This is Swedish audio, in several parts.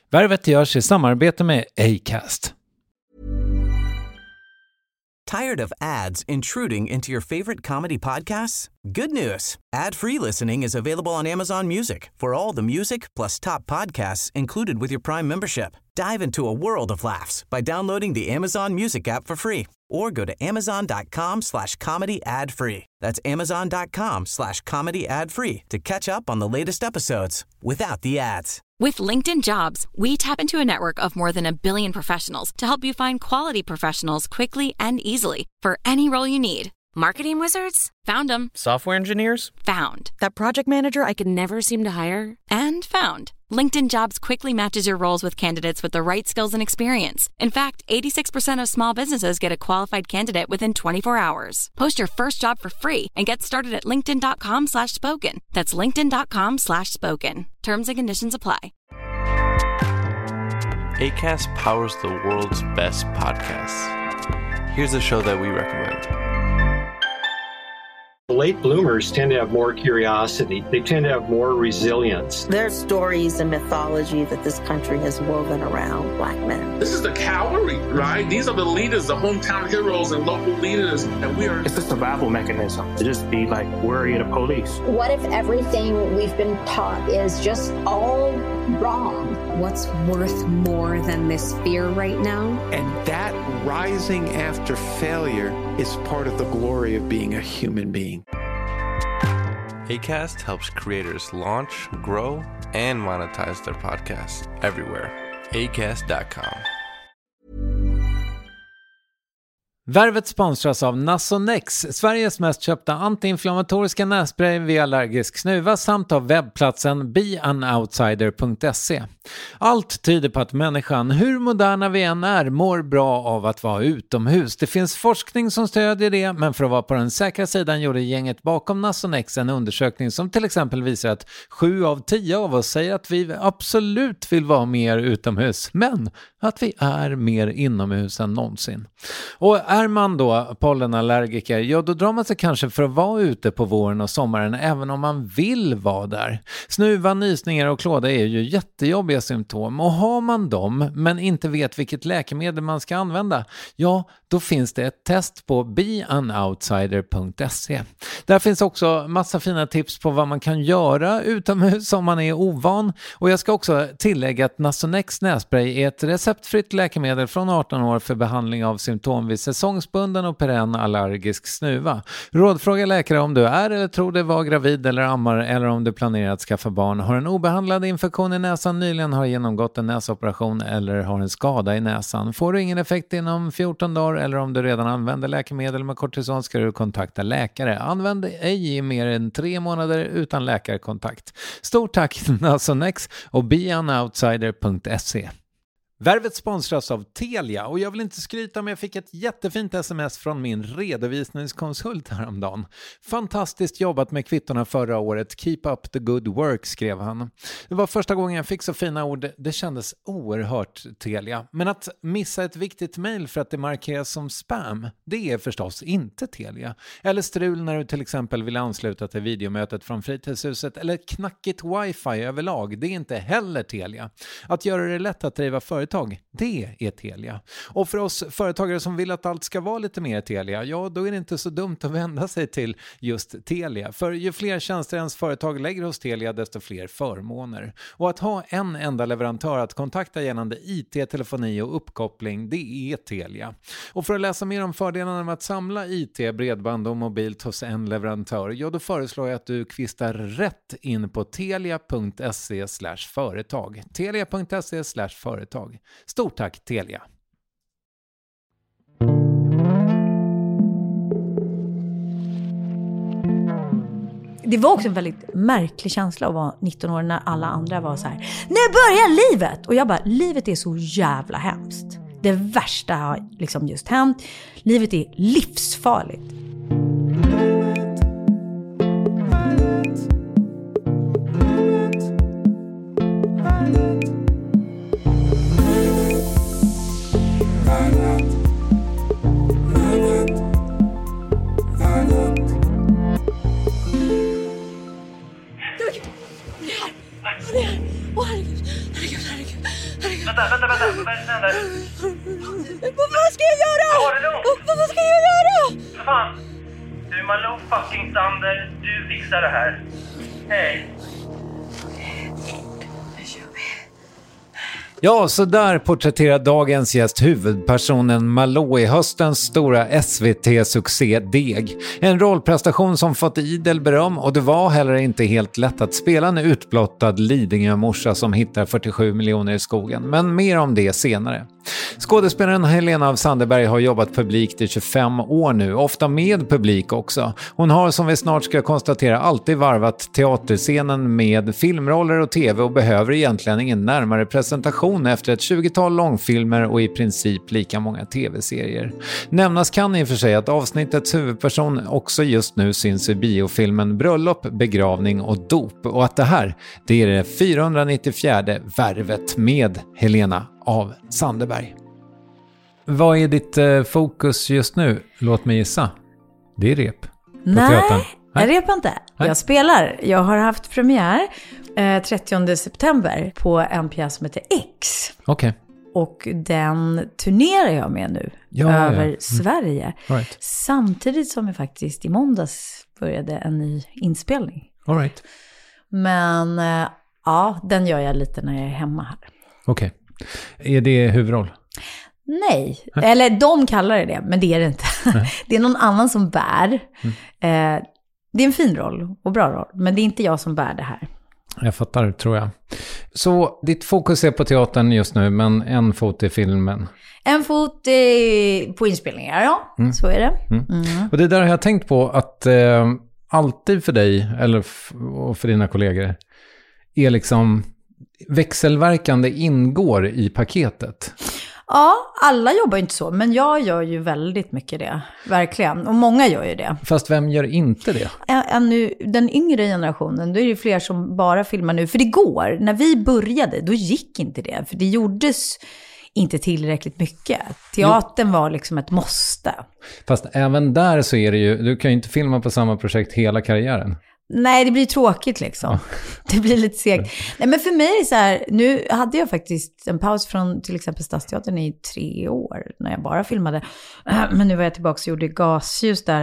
Värvet görs i samarbete med Acast. Tired of ads intruding into your favorite comedy podcasts? Good news. Ad-free listening is available on Amazon Music for all the music plus top podcasts included with your Prime membership. Dive into a world of laughs by downloading the Amazon Music app for free or go to amazon.com/comedy ad-free. That's amazon.com/comedy ad-free to catch up on the latest episodes without the ads. With LinkedIn Jobs, we tap into a network of more than 1 billion professionals to help you find quality professionals quickly and easily for any role you need. Marketing wizards? Found them. Software engineers? Found. That project manager I could never seem to hire? And found. LinkedIn Jobs quickly matches your roles with candidates with the right skills and experience. In fact, 86% of small businesses get a qualified candidate within 24 hours. Post your first job for free and get started at linkedin.com/spoken. That's linkedin.com/spoken. Terms and conditions apply. Acast powers the world's best podcasts. Here's a show that we recommend. Late bloomers tend to have more curiosity. They tend to have more resilience. There's stories and mythology that this country has woven around Black men. This is the cavalry, right? These are the leaders, the hometown heroes and local leaders. And we are... It's a survival mechanism to just be like worried of police. What if everything we've been taught is just all wrong? What's worth more than this fear right now? And that rising after failure is part of the glory of being a human being. Acast helps creators launch, grow, and monetize their podcasts everywhere. Acast.com. Värvet sponsras av Nasonex, Sveriges mest köpta antiinflammatoriska nässpray vid allergisk snuva, samt av webbplatsen beanoutsider.se. Allt tyder på att människan, hur moderna vi än är, mår bra av att vara utomhus. Det finns forskning som stödjer det, men för att vara på den säkra sidan gjorde gänget bakom Nasonex en undersökning som till exempel visar att 7 av 10 av oss säger att vi absolut vill vara mer utomhus, men att vi är mer inomhus än någonsin. Och är man då pollenallergiker, ja då drar man sig kanske för att vara ute på våren och sommaren även om man vill vara där. Snuva, nysningar och klåda är ju jättejobbiga symptom, och har man dem men inte vet vilket läkemedel man ska använda, ja då finns det ett test på beanoutsider.se. Där finns också massa fina tips på vad man kan göra utomhus om man är ovan, och jag ska också tillägga att Nasonex nässpray är ett receptfritt läkemedel från 18 år för behandling av symptom vid säsongsbunden och perenn allergisk snuva. Rådfråga läkare om du är eller tror dig vara gravid eller ammar, eller om du planerar att skaffa barn, har en obehandlad infektion i näsan, nyligen har genomgått en näsoperation eller har en skada i näsan. Får du ingen effekt inom 14 dagar eller om du redan använder läkemedel med kortison ska du kontakta läkare. Använd ej i mer än 3 månader utan läkarkontakt. Stort tack Nasonex och beanoutsider.se. Värvet sponsras av Telia, och jag vill inte skryta, men jag fick ett jättefint sms från min redovisningskonsult häromdagen. Fantastiskt jobbat med kvittorna förra året. Keep up the good work, skrev han. Det var första gången jag fick så fina ord. Det kändes oerhört Telia. Men att missa ett viktigt mejl för att det markeras som spam, det är förstås inte Telia. Eller strul när du till exempel vill ansluta till videomötet från fritidshuset, eller knackigt wifi överlag, det är inte heller Telia. Att göra det lätt att driva företag, det är Telia. Och för oss företagare som vill att allt ska vara lite mer Telia, ja då är det inte så dumt att vända sig till just Telia. För ju fler tjänster ens företag lägger hos Telia, desto fler förmåner. Och att ha en enda leverantör att kontakta gällande IT, telefoni och uppkoppling, det är Telia. Och för att läsa mer om fördelarna med att samla IT, bredband och mobilt hos en leverantör, ja då föreslår jag att du kvistar rätt in på telia.se/företag. Telia.se/företag. Stort tack Telia! Det var också en väldigt märklig känsla att vara 19 år när alla andra var så här: nu börjar livet! Och jag bara, livet är så jävla hemskt. Det värsta har liksom just hänt. Livet är livsfarligt. Vänta. Vad är det som händer? Vad ska jag göra? Vad ska jag göra? För fan. Du är Malou fucking Sander. Du fixar det här. Hej. Ja, så där porträtterar dagens gäst huvudpersonen Malou i höstens stora SVT-succé Deg. En rollprestation som fått idel beröm och det var heller inte helt lätt att spela en utblottad Lidingö-morsa som hittar 47 miljoner i skogen. Men mer om det senare. Skådespelaren Helena af Sandeberg har jobbat publikt i 25 år nu, ofta med publik också. Hon har, som vi snart ska konstatera, alltid varvat teaterscenen med filmroller och tv och behöver egentligen ingen närmare presentation efter ett 20-tal långfilmer och i princip lika många tv-serier. Nämnas kan i och för sig att avsnittets huvudperson också just nu syns i biofilmen Bröllop, begravning och dop och att det här, det är det 494 värvet med Helena av Sandeberg. Vad är ditt fokus just nu? Låt mig gissa. Det är rep. Nej, jag repar inte. Nej. Jag spelar. Jag har haft premiär 30 september på en pjäs som heter X. Okej. Och den turnerar jag med nu över Sverige. Right. Samtidigt som jag faktiskt i måndags började en ny inspelning. All right. Men ja, den gör jag lite när jag är hemma här. Okej. Är det huvudroll? Nej, eller de kallar det, men det är det inte. Det är någon annan som bär. Det är en fin roll och bra roll, men det är inte jag som bär det här. Jag fattar, tror jag. Så ditt fokus är på teatern just nu, men en fot i filmen? En fot på inspelningar, ja. Så är det. Och det där har jag tänkt på att alltid för dig, eller och för dina kollegor, är liksom växelverkande ingår i paketet. Ja, alla jobbar ju inte så, men jag gör ju väldigt mycket det, verkligen. Och många gör ju det. Fast vem gör inte det? Den yngre generationen, då är det fler som bara filmar nu. För det går, när vi började, då gick inte det. För det gjordes inte tillräckligt mycket. Teatern var liksom ett måste. Fast även där så är det ju, du kan ju inte filma på samma projekt hela karriären. Nej, det blir tråkigt liksom. Det blir lite segt. Nej, men för mig är det så här, nu hade jag faktiskt en paus från till exempel Stadsteatern i 3 år när jag bara filmade. Men nu var jag tillbaka och gjorde Gasljus där.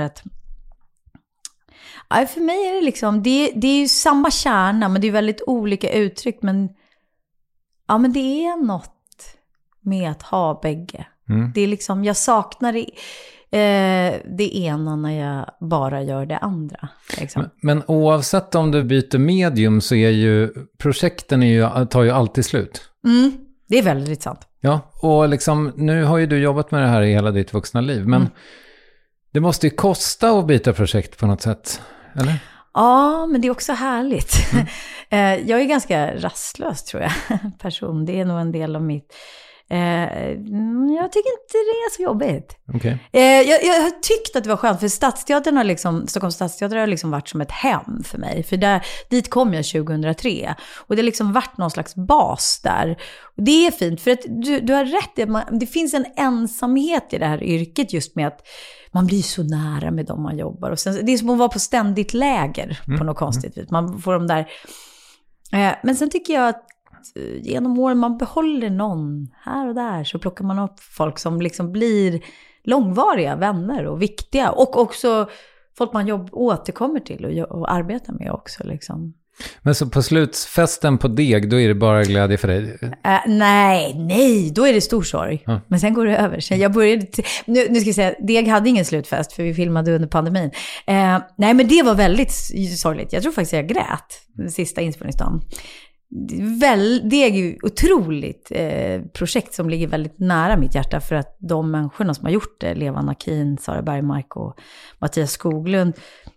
För mig är det liksom, det är ju samma kärna, men det är väldigt olika uttryck. Men det är något med att ha bägge. Det är liksom, jag saknar det ena när jag bara gör det andra. Liksom. Men oavsett om du byter medium så är ju projekten tar ju alltid slut. Det är väldigt sant. Ja, och liksom, nu har ju du jobbat med det här i hela ditt vuxna liv. Men det måste ju kosta att byta projekt på något sätt, eller? Ja, men det är också härligt. Jag är ganska rastlös, tror jag, person. Det är nog en del av mitt... jag tycker inte det är så jobbigt. Okay. Jag har tyckt att det var skönt, för Stadsteatern har liksom, Stockholms Stadsteater har liksom varit som ett hem för mig. För dit kom jag 2003. Och det har liksom varit någon slags bas där. Och det är fint, för att du har rätt. Det finns en ensamhet i det här yrket just med att man blir så nära med dem man jobbar. Och sen, det är som att vara på ständigt läger på något konstigt vis. Man får de där... men sen tycker jag att genom åren man behåller någon här och där, så plockar man upp folk som liksom blir långvariga vänner och viktiga, och också folk man återkommer till och arbetar med också liksom. Men så på slutsfesten på Deg, då är det bara glädje för dig? Nej, då är det stor sorg. Men sen går det över. Sen jag började nu ska jag säga, Deg hade ingen slutfest för vi filmade under pandemin. Nej, men det var väldigt sorgligt. Jag tror faktiskt jag grät den sista inspelningsdagen. Det är ju otroligt projekt som ligger väldigt nära mitt hjärta, för att de människorna som har gjort det, Leva Nakin, Sara Bergmark och Mattias Skoglund,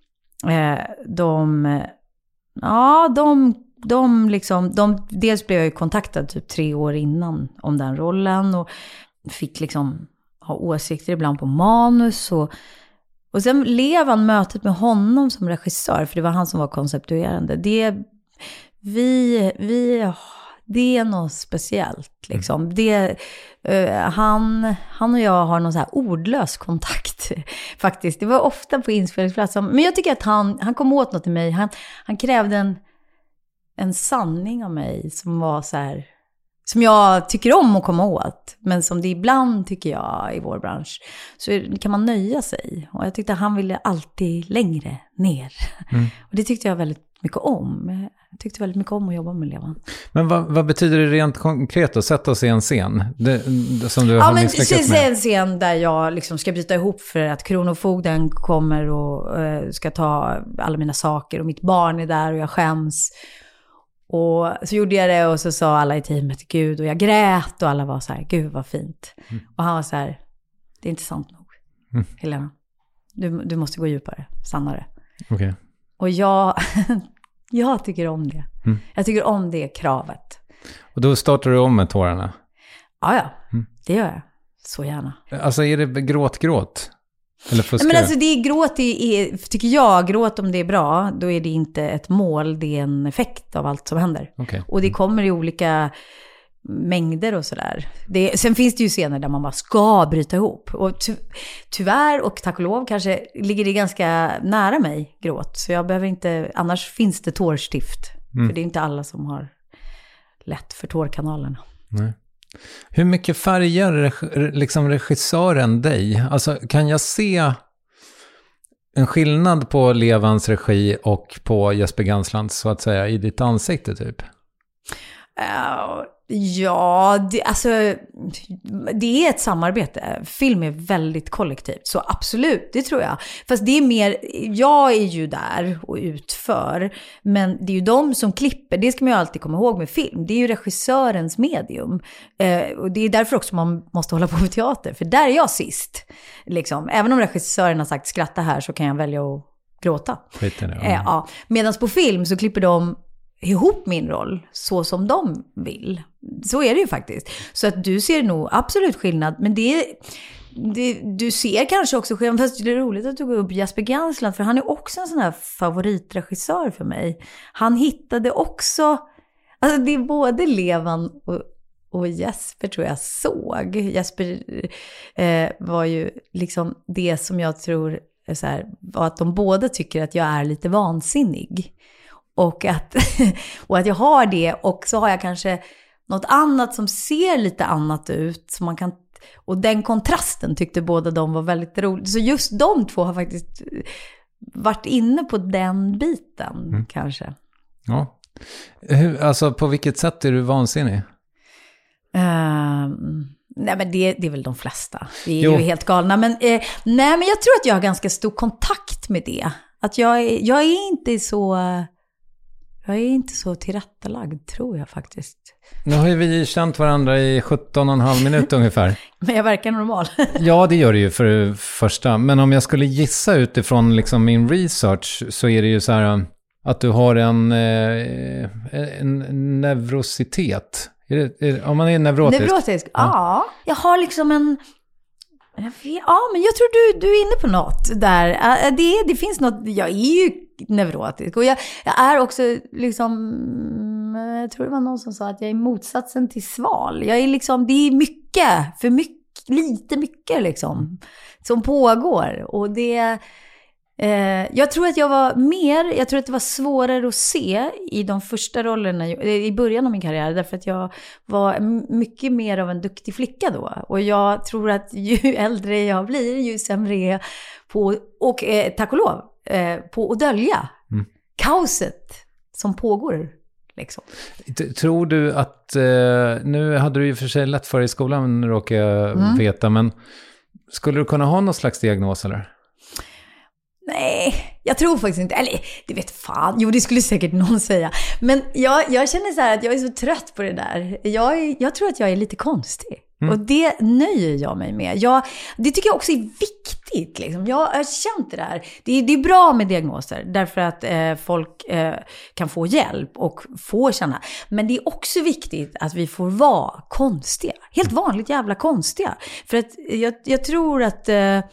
dels blev jag ju kontaktad typ 3 år innan om den rollen och fick liksom ha åsikter ibland på manus, och sen Levan, mötet med honom som regissör, för det var han som var konceptuerande, det är något speciellt liksom. Han och jag har någon så här ordlös kontakt faktiskt. Det var ofta på inspelningsplatsen, men jag tycker att han kom åt något i mig. Han krävde en sanning av mig som var så här som jag tycker om att komma åt. Men som det ibland tycker jag i vår bransch. Så kan man nöja sig. Och jag tyckte att han ville alltid längre ner. Och det tyckte jag väldigt mycket om. Jag tyckte väldigt mycket om att jobba med Levan. Men vad betyder det rent konkret att sätta sig i en scen? Som du har misslyckats med? En scen där jag liksom ska bryta ihop för att kronofogden kommer och ska ta alla mina saker. Och mitt barn är där och jag skäms. Och så gjorde jag det och så sa alla i teamet Gud, och jag grät och alla var så här, Gud vad fint. Och han var så här, det är inte sant nog. Helena, du måste gå djupare, sannare. Okay. Och jag tycker om det. Jag tycker om det kravet. Och då startar du om med tårarna? Ja, det gör jag. Så gärna. Alltså är det gråt? Eller fuskar? Men alltså det är gråt, tycker jag, gråt om det är bra, då är det inte ett mål, det är en effekt av allt som händer. Okay. Och det kommer i olika mängder och sådär. Sen finns det ju scener där man bara ska bryta ihop. Och tyvärr och tack och lov kanske ligger det ganska nära mig, gråt. Så jag behöver inte, annars finns det tårstift. För det är inte alla som har lätt för tårkanalerna. Nej. Hur mycket färger liksom regissören dig? Alltså kan jag se en skillnad på Levans regi och på Jesper Gansland så att säga i ditt ansikte typ? Ja, det är ett samarbete. Film är väldigt kollektivt, så absolut, det tror jag. Fast det är mer, jag är ju där och utför, men det är ju de som klipper. Det ska man ju alltid komma ihåg med film. Det är ju regissörens medium. Och det är därför också man måste hålla på med teater, för där är jag sist. Liksom. Även om regissören har sagt skratta här så kan jag välja att gråta. Ja. Medan på film så klipper de ihop min roll så som de vill. Så är det ju faktiskt. Så att du ser nog absolut skillnad. Men du ser kanske också skillnad. Fast det är roligt att du går upp Jesper Gansland. För han är också en sån här favoritregissör för mig. Han hittade också... Alltså det är både Levan och Jesper tror jag såg. Jesper var ju liksom det som jag tror är så här, var att de båda tycker att jag är lite vansinnig. Och att jag har det, och så har jag kanske något annat som ser lite annat ut. Så man kan, och den kontrasten tyckte båda de var väldigt rolig. Så just de två har faktiskt varit inne på den biten kanske. Ja. Alltså på vilket sätt är du vansinnig? Nej men det är väl de flesta. Vi är ju helt galna. Men, nej men jag tror att jag har ganska stor kontakt med det. Att jag är inte så... Jag är inte så tillrättalagd, tror jag faktiskt. Nu har ju vi känt varandra i 17,5 minuter ungefär. Men jag verkar normal. Ja, det gör det ju för det första. Men om jag skulle gissa utifrån liksom min research så är det ju så här att du har en neurositet. Om man är neurotisk? Neurotisk, ja. Jag har liksom en... Ja, men jag tror du är inne på något där. Det finns något... Jag är ju neurotisk. Och jag är också liksom... Jag tror det var någon som sa att jag är motsatsen till sval. Jag är liksom... Det är mycket, för mycket, lite mycket liksom, som pågår. Och det... jag tror att jag tror att det var svårare att se i de första rollerna i början av min karriär, därför att jag var mycket mer av en duktig flicka då, och jag tror att ju äldre jag blir, ju sämre är jag på, och tack och lov, på att dölja kaoset som pågår liksom. Tror du att nu hade du ju för sig lätt för i skolan, råkar jag veta, men skulle du kunna ha någon slags diagnos eller? Nej, jag tror faktiskt inte. Eller, det vet fan. Jo, det skulle säkert någon säga. Men jag känner så här att jag är så trött på det där. Jag tror att jag är lite konstig. Och det nöjer jag mig med. Det tycker jag också är viktigt. Liksom. Jag har känt det där. Det är bra med diagnoser. Därför att folk kan få hjälp och få känna. Men det är också viktigt att vi får vara konstiga. Helt vanligt jävla konstiga. För att jag tror att...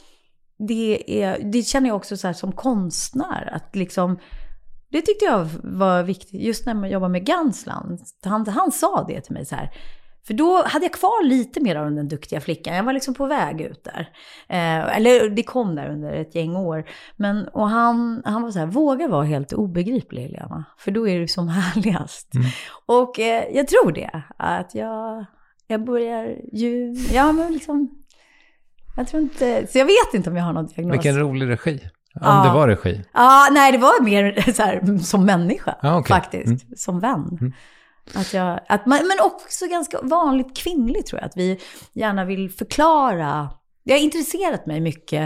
Det känner jag också så här som konstnär, att liksom, det tyckte jag var viktigt just när man jobbar med Gansland. Han sa det till mig så här: För då hade jag kvar lite mer av den duktiga flickan. Jag var liksom på väg ut där. Eller det kom där under ett gäng år. Och han var så här, våga vara helt obegriplig, Helena. För då är du som härligast. Och jag tror det. Att jag börjar ju... Ja, men liksom... Jag tror inte... Så jag vet inte om jag har någon diagnos. Vilken rolig regi. Om det var regi. Ja, nej, det var mer så här, som människa. Okay. Faktiskt. Som vän. Men också ganska vanligt kvinnligt tror jag. Att vi gärna vill förklara. Jag har intresserat mig mycket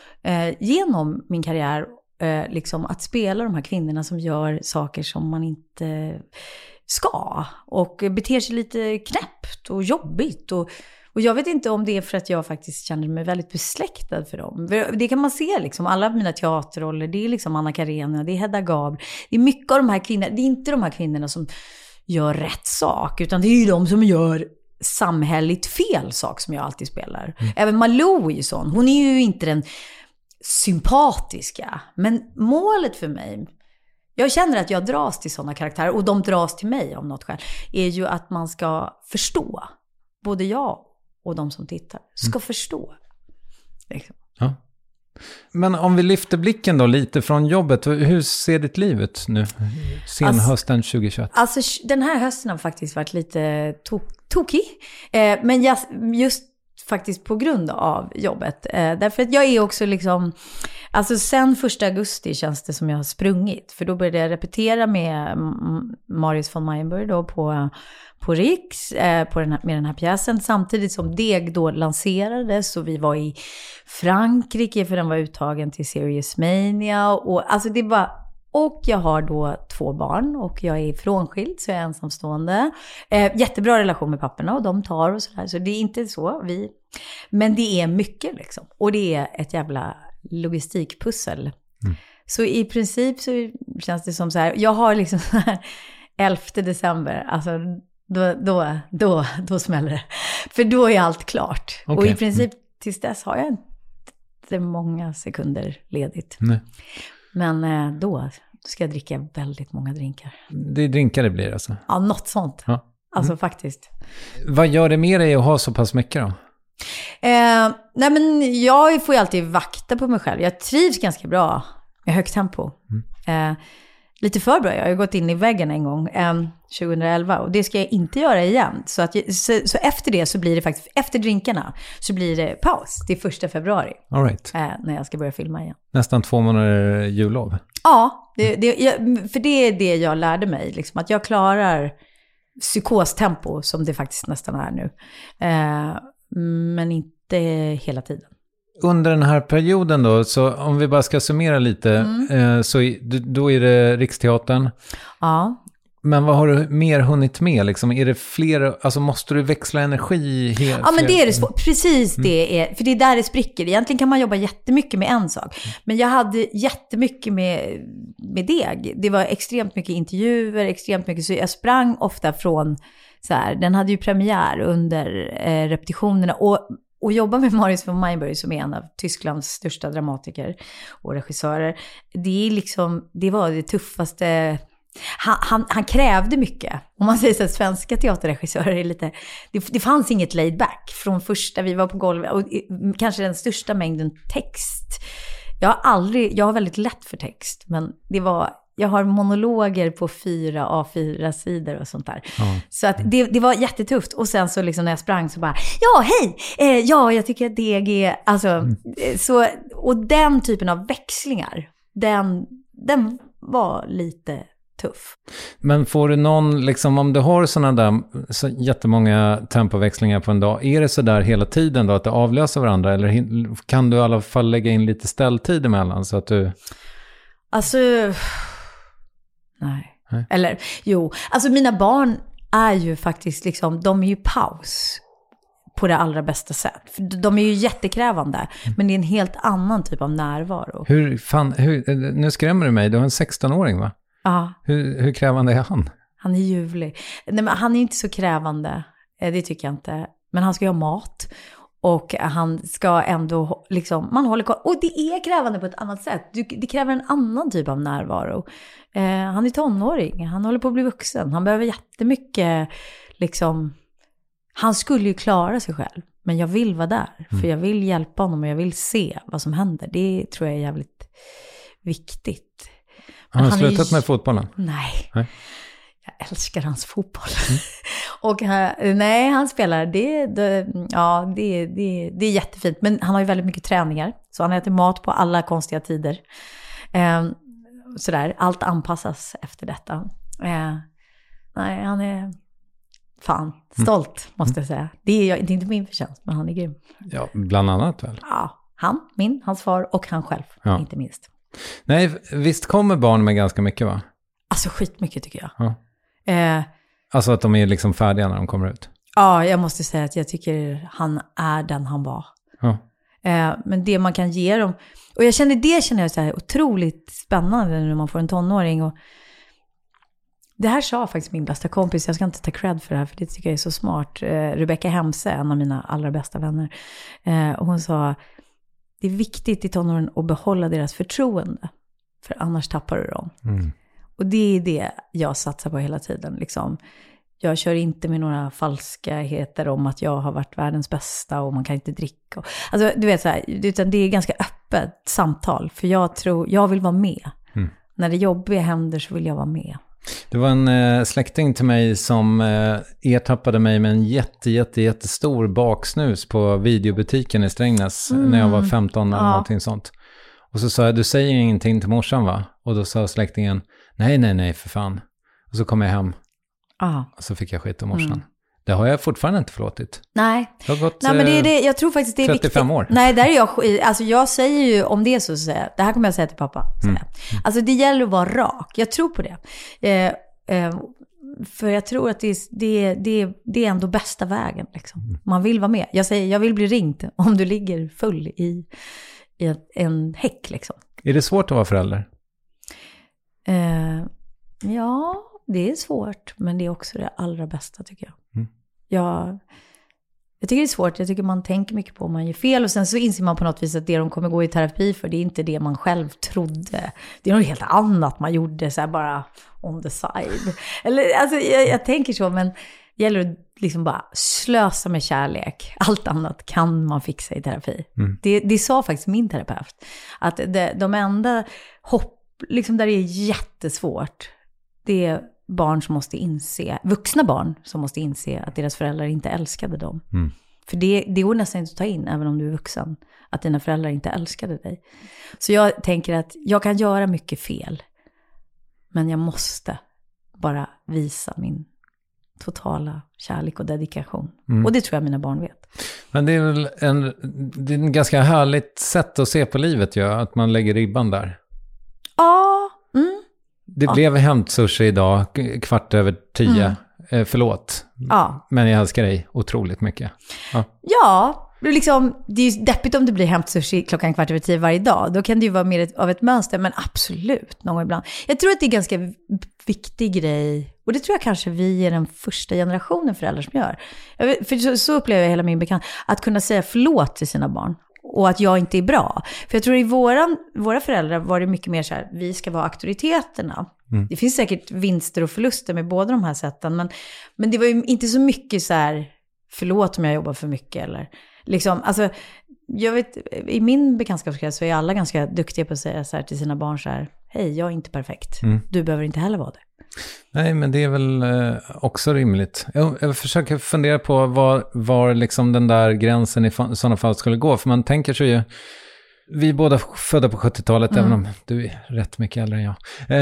genom min karriär. Liksom att spela de här kvinnorna som gör saker som man inte ska. Och beter sig lite knäppt och jobbigt. Och jag vet inte om det är för att jag faktiskt känner mig väldigt besläktad för dem. Det kan man se liksom. Alla mina teaterroller, det är liksom Anna Karenina, det är Hedda Gabler. Det är mycket av de här kvinnorna. Det är inte de här kvinnorna som gör rätt sak. Utan det är ju de som gör samhälligt fel sak som jag alltid spelar. Även Malou är ju sån. Hon är ju inte den sympatiska. Men målet för mig, jag känner att jag dras till sådana karaktärer. Och de dras till mig av något skäl. Är ju att man ska förstå. Både jag och de som tittar ska förstå. Liksom. Ja. Men om vi lyfter blicken då lite från jobbet. Hur ser ditt liv ut nu? Hösten 2021. Alltså den här hösten har faktiskt varit lite tokig. Men just faktiskt på grund av jobbet. Därför att jag är också liksom... Alltså sen 1 augusti känns det som jag har sprungit. För då började jag repetera med Marius von Meyenburg då på Riks med den här pjäsen. Samtidigt som Deg då lanserades och vi var i Frankrike för den var uttagen till Serious Mania. Och, alltså det var, och jag har då 2 barn och jag är frånskild så jag är ensamstående. Jättebra relation med papporna och de tar och sådär. Så det är inte så. Men det är mycket liksom. Och det är ett jävla logistikpussel. Så i princip så känns det som så här. Jag har liksom så här 11 december. Alltså då smäller det. För då är allt klart. Okay. Och i princip tills dess har jag inte många sekunder ledigt. Nej. Men då ska jag dricka väldigt många drinkar. Det är drinkar det blir alltså? Ja, något sånt. Ja. Alltså faktiskt. Vad gör det med dig att ha så pass mycket då? Nej men jag får ju alltid vakta på mig själv. Jag trivs ganska bra med högt tempo. Lite för bra. Jag har ju gått in i väggen en gång 2011 och det ska jag inte göra igen. Så efter det så blir det faktiskt, efter drinkarna så blir det paus. Det är 1 februari. All right. När jag ska börja filma igen. Nästan 2 månader jullov. Ja, för det är det jag lärde mig. Liksom, att jag klarar psykostempo som det faktiskt nästan är nu. Men inte hela tiden. Under den här perioden då, så om vi bara ska summera lite, så då är det Riksteatern. Ja. Men vad har du mer hunnit med? Liksom? Är det fler, alltså måste du växla energi? Ja, men det är det precis det är, för det är där det spricker. Egentligen kan man jobba jättemycket med en sak. Men jag hade jättemycket med Deg. Det var extremt mycket intervjuer, extremt mycket, så jag sprang ofta från så här, den hade ju premiär under repetitionerna och jobba med Marius von Meyenburg som är en av Tysklands största dramatiker och regissörer. Det är liksom, det var det tuffaste. Han krävde mycket. Om man säger så att svenska teaterregissörer är lite... Det fanns inget laid back från första, vi var på golvet. Och kanske den största mängden text. Jag har väldigt lätt för text. Men jag har monologer på 4 A4-sidor och sånt där. Så att det var jättetufft. Och sen så liksom när jag sprang så bara, ja hej! Jag tycker att Deg är... Alltså, så, och den typen av växlingar, den var lite... tuff. Men får du någon, liksom, om du har sådana där så jättemånga tempoväxlingar på en dag, är det så där hela tiden då att det avlöser varandra, eller kan du i alla fall lägga in lite ställtid emellan så att du... Alltså, nej. Eller, jo, alltså mina barn är ju faktiskt liksom, de är ju paus på det allra bästa sätt. För de är ju jättekrävande, men det är en helt annan typ av närvaro. Nu skrämmer du mig, du har en 16-åring va? Ja. Hur krävande är han? Han är ljuvlig. Nej, men han är inte så krävande. Det tycker jag inte. Men han ska ju ha mat. Och han ska ändå liksom... Man håller koll. Och det är krävande på ett annat sätt. Det kräver en annan typ av närvaro. Han är tonåring. Han håller på att bli vuxen. Han behöver jättemycket liksom... Han skulle ju klara sig själv. Men jag vill vara där. För jag vill hjälpa honom och jag vill se vad som händer. Det tror jag är jävligt viktigt. Men han har slutat med fotbollen? Nej. Jag älskar hans fotboll. Och han spelar. Det är jättefint. Men han har ju väldigt mycket träningar. Så han äter mat på alla konstiga tider. Sådär. Allt anpassas efter detta. Nej, han är stolt måste jag säga. Det är inte min förtjänst, men han är grym. Ja, bland annat väl? Ja, hans far och han själv, inte minst. Nej, visst kommer barn med ganska mycket, va? Alltså skitmycket tycker jag. Ja. Alltså att de är liksom färdiga när de kommer ut. Ja, jag måste säga att jag tycker han är den han var. Ja. Men det man kan ge dem... Och jag känner så här otroligt spännande när man får en tonåring. Och det här sa faktiskt min bästa kompis. Jag ska inte ta cred för det här, för det tycker jag är så smart. Rebecca Hemse, en av mina allra bästa vänner. Och hon sa, det är viktigt i tonåren att behålla deras förtroende. För annars tappar du dem. Och det är det jag satsar på hela tiden. Liksom. Jag kör inte med några falskheter om att jag har varit världens bästa och man kan inte dricka. Alltså, du vet så här, utan det är ganska öppet samtal. För jag vill vara med. När det jobbiga händer så vill jag vara med. Det var en släkting till mig som ertappade mig med en jättestor baksnus på videobutiken i Strängnäs när jag var 15 eller någonting sånt. Och så sa jag, du säger ingenting till morsan, va? Och då sa släktingen, nej för fan. Och så kom jag hem. Och så fick jag skit om morsan. Det har jag fortfarande inte förlåtit. Nej. Det har gått men det är det. Jag tror faktiskt det är 35 viktigt. år. Nej, där är alltså jag säger ju om det så säger jag, det här kommer jag säga till pappa. Alltså det gäller att vara rak. Jag tror på det. För jag tror att det är ändå bästa vägen. Liksom. Man vill vara med. Jag säger, jag vill bli ringd om du ligger full i en häck. Liksom. Är det svårt att vara förälder? Ja, det är svårt. Men det är också det allra bästa tycker jag. Jag tycker det är svårt. Jag tycker man tänker mycket på om man gör fel. Och sen så inser man på något vis att det de kommer gå i terapi för, det är inte det man själv trodde. Det är något helt annat man gjorde så här bara on the side. Eller, alltså, jag tänker så, men det gäller att liksom bara slösa med kärlek. Allt annat kan man fixa i terapi. Det sa faktiskt min terapeut. Att de enda liksom där det är jättesvårt, det är barn som måste inse, vuxna barn som måste inse att deras föräldrar inte älskade dem. För det går nästan inte att ta in, även om du är vuxen, att dina föräldrar inte älskade dig. Så jag tänker att jag kan göra mycket fel, men jag måste bara visa min totala kärlek och dedikation. Och det tror jag mina barn vet. Men det är väl en ganska härligt sätt att se på livet, att man lägger ribban där. Ja. Det blev hämtsushi idag, 10:15. Förlåt. Men jag älskar dig otroligt mycket. Liksom, det är ju deppigt om det blir hämtsushi 10:15 varje dag. Då kan det ju vara mer av ett mönster, men absolut, någon gång ibland. Jag tror att det är en ganska viktig grej, och det tror jag kanske vi är den första generationen föräldrar som gör. För så upplever jag hela min bekant, att kunna säga förlåt till sina barn. Och att jag inte är bra. För jag tror i våra föräldrar var det mycket mer så här, vi ska vara auktoriteterna. Det finns säkert vinster och förluster med båda de här sätten. Men det var ju inte så mycket så här, förlåt om jag jobbar för mycket. Eller, liksom, alltså, jag vet, i min bekantskapskrets så är alla ganska duktiga på att säga så här till sina barn så här, hej, jag är inte perfekt. Du behöver inte heller vara det. Nej, men det är väl också rimligt. Jag försöker fundera på var liksom den där gränsen i sådana fall skulle gå. För man tänker sig ju, vi är båda födda på 70-talet, även om du är rätt mycket äldre än jag.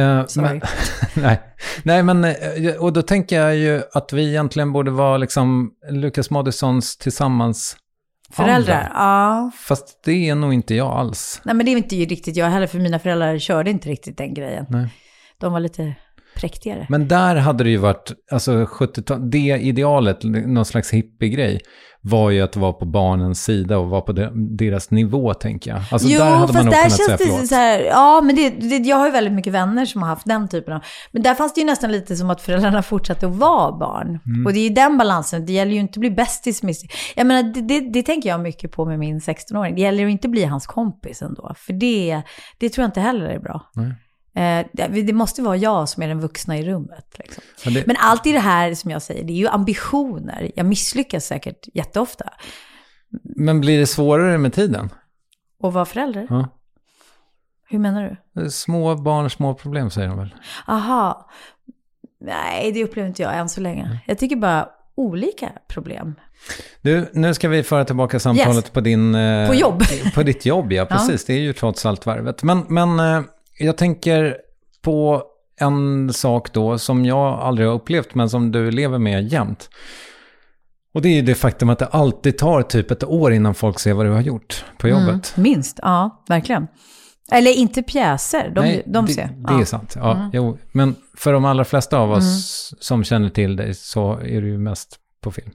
Nej, men och då tänker jag ju att vi egentligen borde vara liksom Lukas Moodyssons tillsammans föräldrar. Ja. Fast det är nog inte jag alls. Nej, men det är inte riktigt jag heller, för mina föräldrar körde inte riktigt den grejen. Nej. De var lite präktigare. Men där hade det ju varit, alltså 70-tal, det idealet, någon slags hippie-grej, var ju att vara på barnens sida och vara på deras nivå, tänker jag. Alltså där hade man nog kunnat säga förlåt. Så här, ja, men jag har ju väldigt mycket vänner som har haft den typen av... Men där fanns det ju nästan lite som att föräldrarna fortsatte att vara barn. Och det är ju den balansen. Det gäller ju inte att bli bästis med... Jag menar, det tänker jag mycket på med min 16-åring. Det gäller ju inte att bli hans kompis ändå. För det tror jag inte heller är bra. Det måste vara jag som är den vuxna i rummet. Liksom. Men allt i det här som jag säger, det är ju ambitioner. Jag misslyckas säkert jätteofta. Men blir det svårare med tiden? Och vara förälder? Ja. Hur menar du? Små barn, små problem säger de väl? Aha. Nej, det upplever inte jag än så länge. Jag tycker bara olika problem. Du, nu ska vi föra tillbaka samtalet på din... på jobb. På ditt jobb, ja precis. Ja. Det är ju trots allt värvet. Men jag tänker på en sak då som jag aldrig har upplevt men som du lever med jämt. Och det är ju det faktum att det alltid tar typ ett år innan folk ser vad du har gjort på jobbet. Minst, ja, verkligen. Eller inte pjäser, de ser. Det är sant, ja. Jo, men för de allra flesta av oss som känner till dig så är det ju mest på film.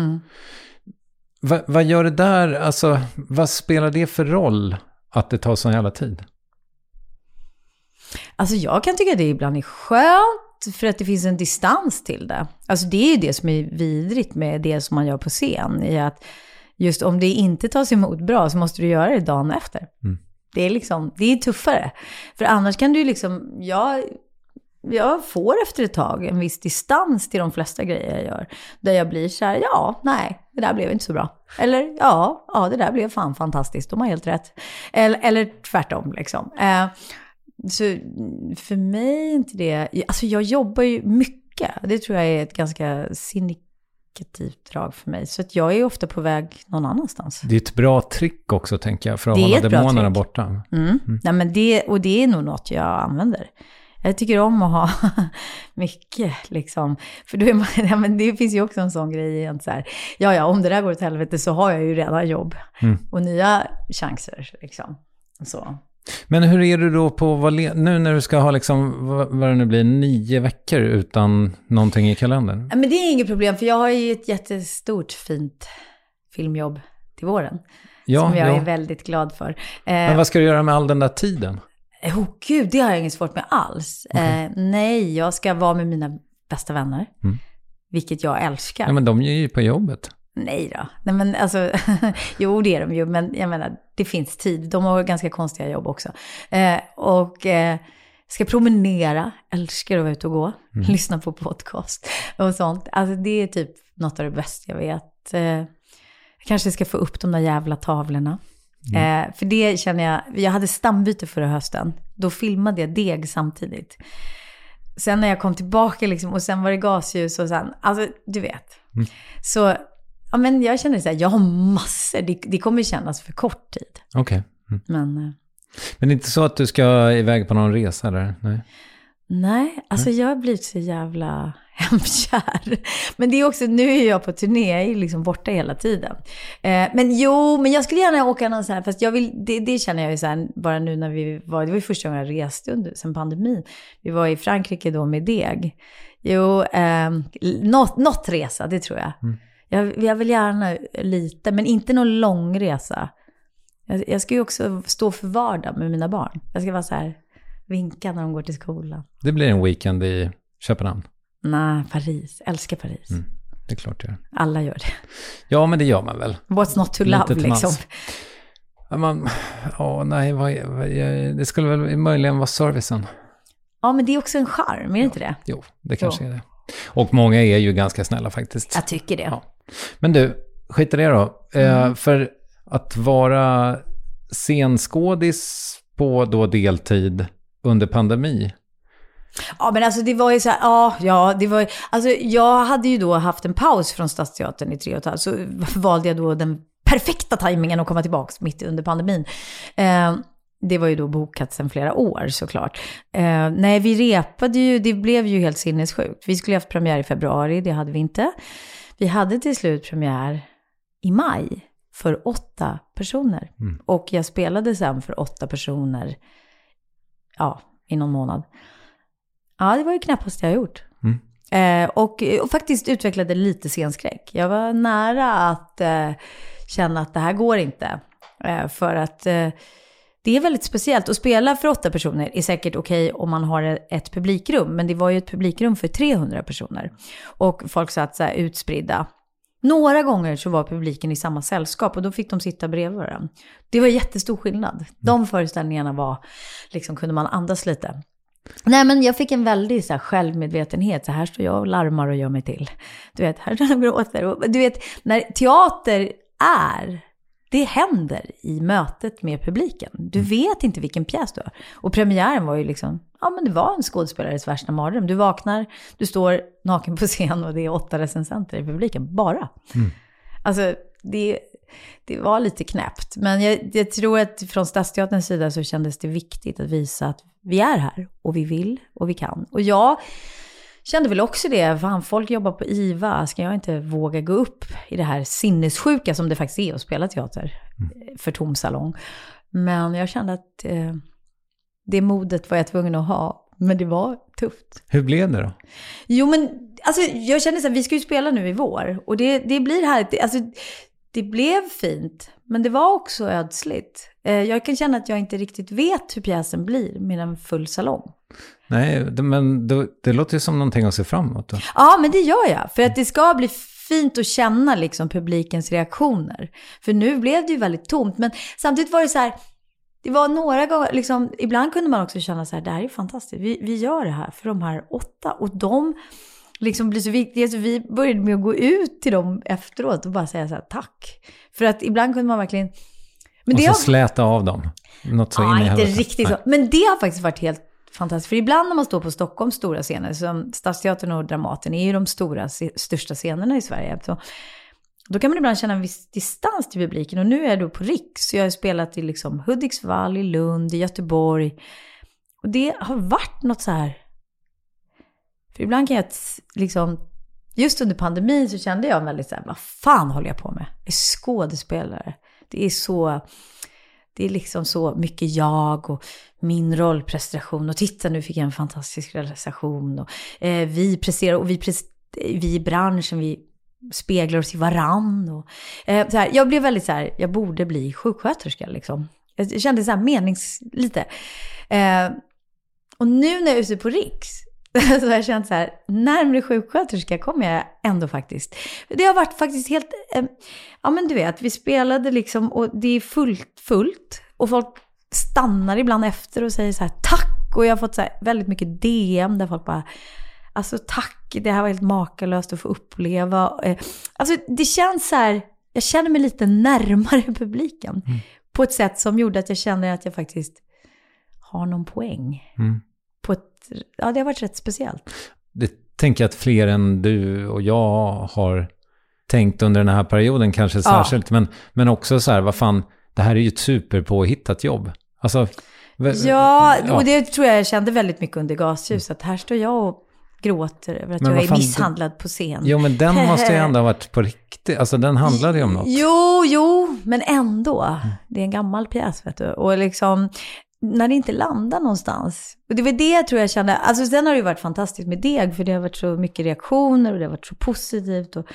Vad gör det där, alltså vad spelar det för roll att det tar sån jävla tid? Alltså jag kan tycka att det ibland är skönt för att det finns en distans till det. Alltså det är ju det som är vidrigt med det som man gör på scen. I att just om det inte tas emot bra så måste du göra det dagen efter. Det är liksom, det är tuffare. För annars kan du liksom, jag får efter ett tag en viss distans till de flesta grejer jag gör. Där jag blir så här, det där blev inte så bra. Eller ja, det där blev fan fantastiskt, de har helt rätt. Eller tvärtom liksom. Så för mig är inte det, alltså jag jobbar ju mycket. Det tror jag är ett ganska signifikativt drag för mig. Så att jag är ofta på väg någon annanstans. Det är ett bra trick också, tänker jag, för att hålla demonerna borta. Nej, men det är nog något jag använder. Jag tycker om att ha mycket liksom. För då är man, men det finns ju också en sån grej igen så här. Om det där går åt helvete så har jag ju redan jobb. Och nya chanser liksom. Så. Men hur är du då på nu när du ska ha liksom, vad det nu blir, 9 veckor utan någonting i kalendern? Men det är inget problem, för jag har ju ett jättestort fint filmjobb till våren. Som jag är väldigt glad för. Men vad ska du göra med all den där tiden? Gud, det har jag inget svårt med alls. Okay. Nej, jag ska vara med mina bästa vänner. Vilket jag älskar. Ja, men de är ju på jobbet. Nej då. Nej, men alltså, jo det är de ju. Men jag menar, det finns tid. De har ganska konstiga jobb också. Ska promenera. Älskar att vara ute och gå. Lyssna på podcast och sånt. Alltså det är typ något av det bästa jag vet. Jag kanske ska få upp de där jävla tavlorna. För det känner jag hade stambyte förra hösten. Då filmade jag deg samtidigt. Sen när jag kom tillbaka liksom, och sen var det gasljus och sen, alltså du vet. Så ja, men jag känner så här, jag har massor. Det kommer kännas för kort tid. Okej. Men det är inte så att du ska iväg på någon resa eller? Nej, alltså jag har blivit så jävla hemkär. Men det är också, nu är jag på turné, jag är liksom borta hela tiden. Men jag skulle gärna åka någon så här, fast jag vill, det känner jag ju så här, bara nu när det var ju första gången jag reste sen pandemin. Vi var i Frankrike då med deg. Något resa, det tror jag. Jag vill gärna lite, men inte någon lång resa. Jag ska ju också stå för vardag med mina barn. Jag ska vara så här, vinka när de går till skolan. Det blir en weekend i Köpenhamn? Nej, Paris. Älskar Paris. Det är klart det gör. Alla gör det. Ja, men det gör man väl. What's not to love, liksom. Det skulle väl möjligen vara servicen. Ja, men det är också en charm, är det inte det? Jo, det kanske är det. Och många är ju ganska snälla faktiskt. Jag tycker det. Ja. Men du, skit i det då. För att vara scenskådis på då deltid under pandemi. Ja, men alltså det var ju så här, det var, alltså jag hade ju då haft en paus från Stadsteatern i 3,5, så valde jag då den perfekta tajmingen att komma tillbaka mitt under pandemin. Det var ju då bokat sedan flera år såklart. Nej, vi repade ju, det blev ju helt sinnessjukt. Vi skulle ha haft premiär i februari, det hade vi inte. Vi hade till slut premiär i maj för 8 personer. Och jag spelade sen för 8 personer i någon månad. Ja, det var ju knappast jag har gjort. Och faktiskt utvecklade lite scenskräck. Jag var nära att känna att det här går inte. För att det är väldigt speciellt. Att spela för 8 personer är säkert okej om man har ett publikrum. Men det var ju ett publikrum för 300 personer. Och folk satt så här utspridda. Några gånger så var publiken i samma sällskap och då fick de sitta bredvid varandra. Det var jättestor skillnad. De föreställningarna var, liksom kunde man andas lite. Nej, men jag fick en väldig så här, självmedvetenhet. Så här står jag och larmar och gör mig till. Du vet, här jag gråter. Och, du vet, när teater det händer i mötet med publiken. Du vet inte vilken pjäs du har. Och premiären var ju liksom, men det var en skådespelares värsta mardröm. Du vaknar, du står naken på scen och det är 8 recensenter i publiken. Bara. Alltså, det var lite knäppt. Men jag tror att från Stadsteaterns sida så kändes det viktigt att visa att vi är här och vi vill och vi kan. Och jag kände väl också det. Fan, folk jobbar på IVA. Ska jag inte våga gå upp i det här sinnessjuka som det faktiskt är att spela teater för tom salong. Men jag kände att det modet var jag tvungen att ha. Men det var tufft. Hur blev det då? Jo, men alltså, jag kände så här, vi ska ju spela nu i vår. Och det blir här. Alltså, det blev fint. Men det var också ödsligt. Jag kan känna att jag inte riktigt vet hur pjäsen blir med en full salong. Nej, men det låter ju som någonting att se framåt då. Ja, men det gör jag. För att det ska bli fint att känna liksom publikens reaktioner. För nu blev det ju väldigt tomt. Men samtidigt var det så här, det var några gånger, liksom, ibland kunde man också känna så här, det här är fantastiskt. Vi gör det här för de här 8. Och de liksom blir så viktiga. Så vi började med att gå ut till dem efteråt och bara säga så här, tack. För att ibland kunde man verkligen... Men och så släta av dem. Något så in i inte riktigt så. Men det har faktiskt varit helt fantastiskt. För ibland när man står på Stockholms stora scener, som Stadsteatern och Dramaten är ju de största scenerna i Sverige. Så då kan man ibland känna en viss distans till publiken. Och nu är jag då på Riks. Jag har spelat i liksom Hudiksvall, i Lund, i Göteborg. Och det har varit något så här... För ibland kan jag liksom... Just under pandemin så kände jag väldigt så här, vad fan håller jag på med? Jag är skådespelare. Det är liksom så mycket jag och min rollprestation. Och titta, nu fick jag en fantastisk realisation. Och, vi presterar och vi i branschen, vi speglar oss i varann. Och, så här, jag blev väldigt så här, jag borde bli sjuksköterska liksom. Jag kände så här lite. Och nu när jag är ute på Riks så har jag känt så här, närmare sjuksköterska kommer jag ändå faktiskt. Det har varit faktiskt helt, men du vet, vi spelade liksom och det är fullt och folk stannar ibland efter och säger så här, tack. Och jag har fått så här väldigt mycket DM där folk bara, alltså tack, det här var helt makalöst att få uppleva. Alltså det känns så här, jag känner mig lite närmare publiken på ett sätt som gjorde att jag känner att jag faktiskt har någon poäng. Det har varit rätt speciellt. Det tänker jag att fler än du och jag har tänkt under den här perioden kanske särskilt. Men också så här, vad fan, det här är ju ett superpåhittat jobb. Alltså, och det tror jag kände väldigt mycket under Gasljus. Att här står jag och gråter över att jag är misshandlad på scen. Jo, men den måste ju ändå ha varit på riktigt. Alltså den handlade ju om något. Jo, men ändå. Det är en gammal pjäs, vet du. Och liksom... när det inte landar någonstans. Och det var det jag tror jag kände. Alltså sen har det ju varit fantastiskt med Deg. För det har varit så mycket reaktioner. Och det har varit så positivt. Och,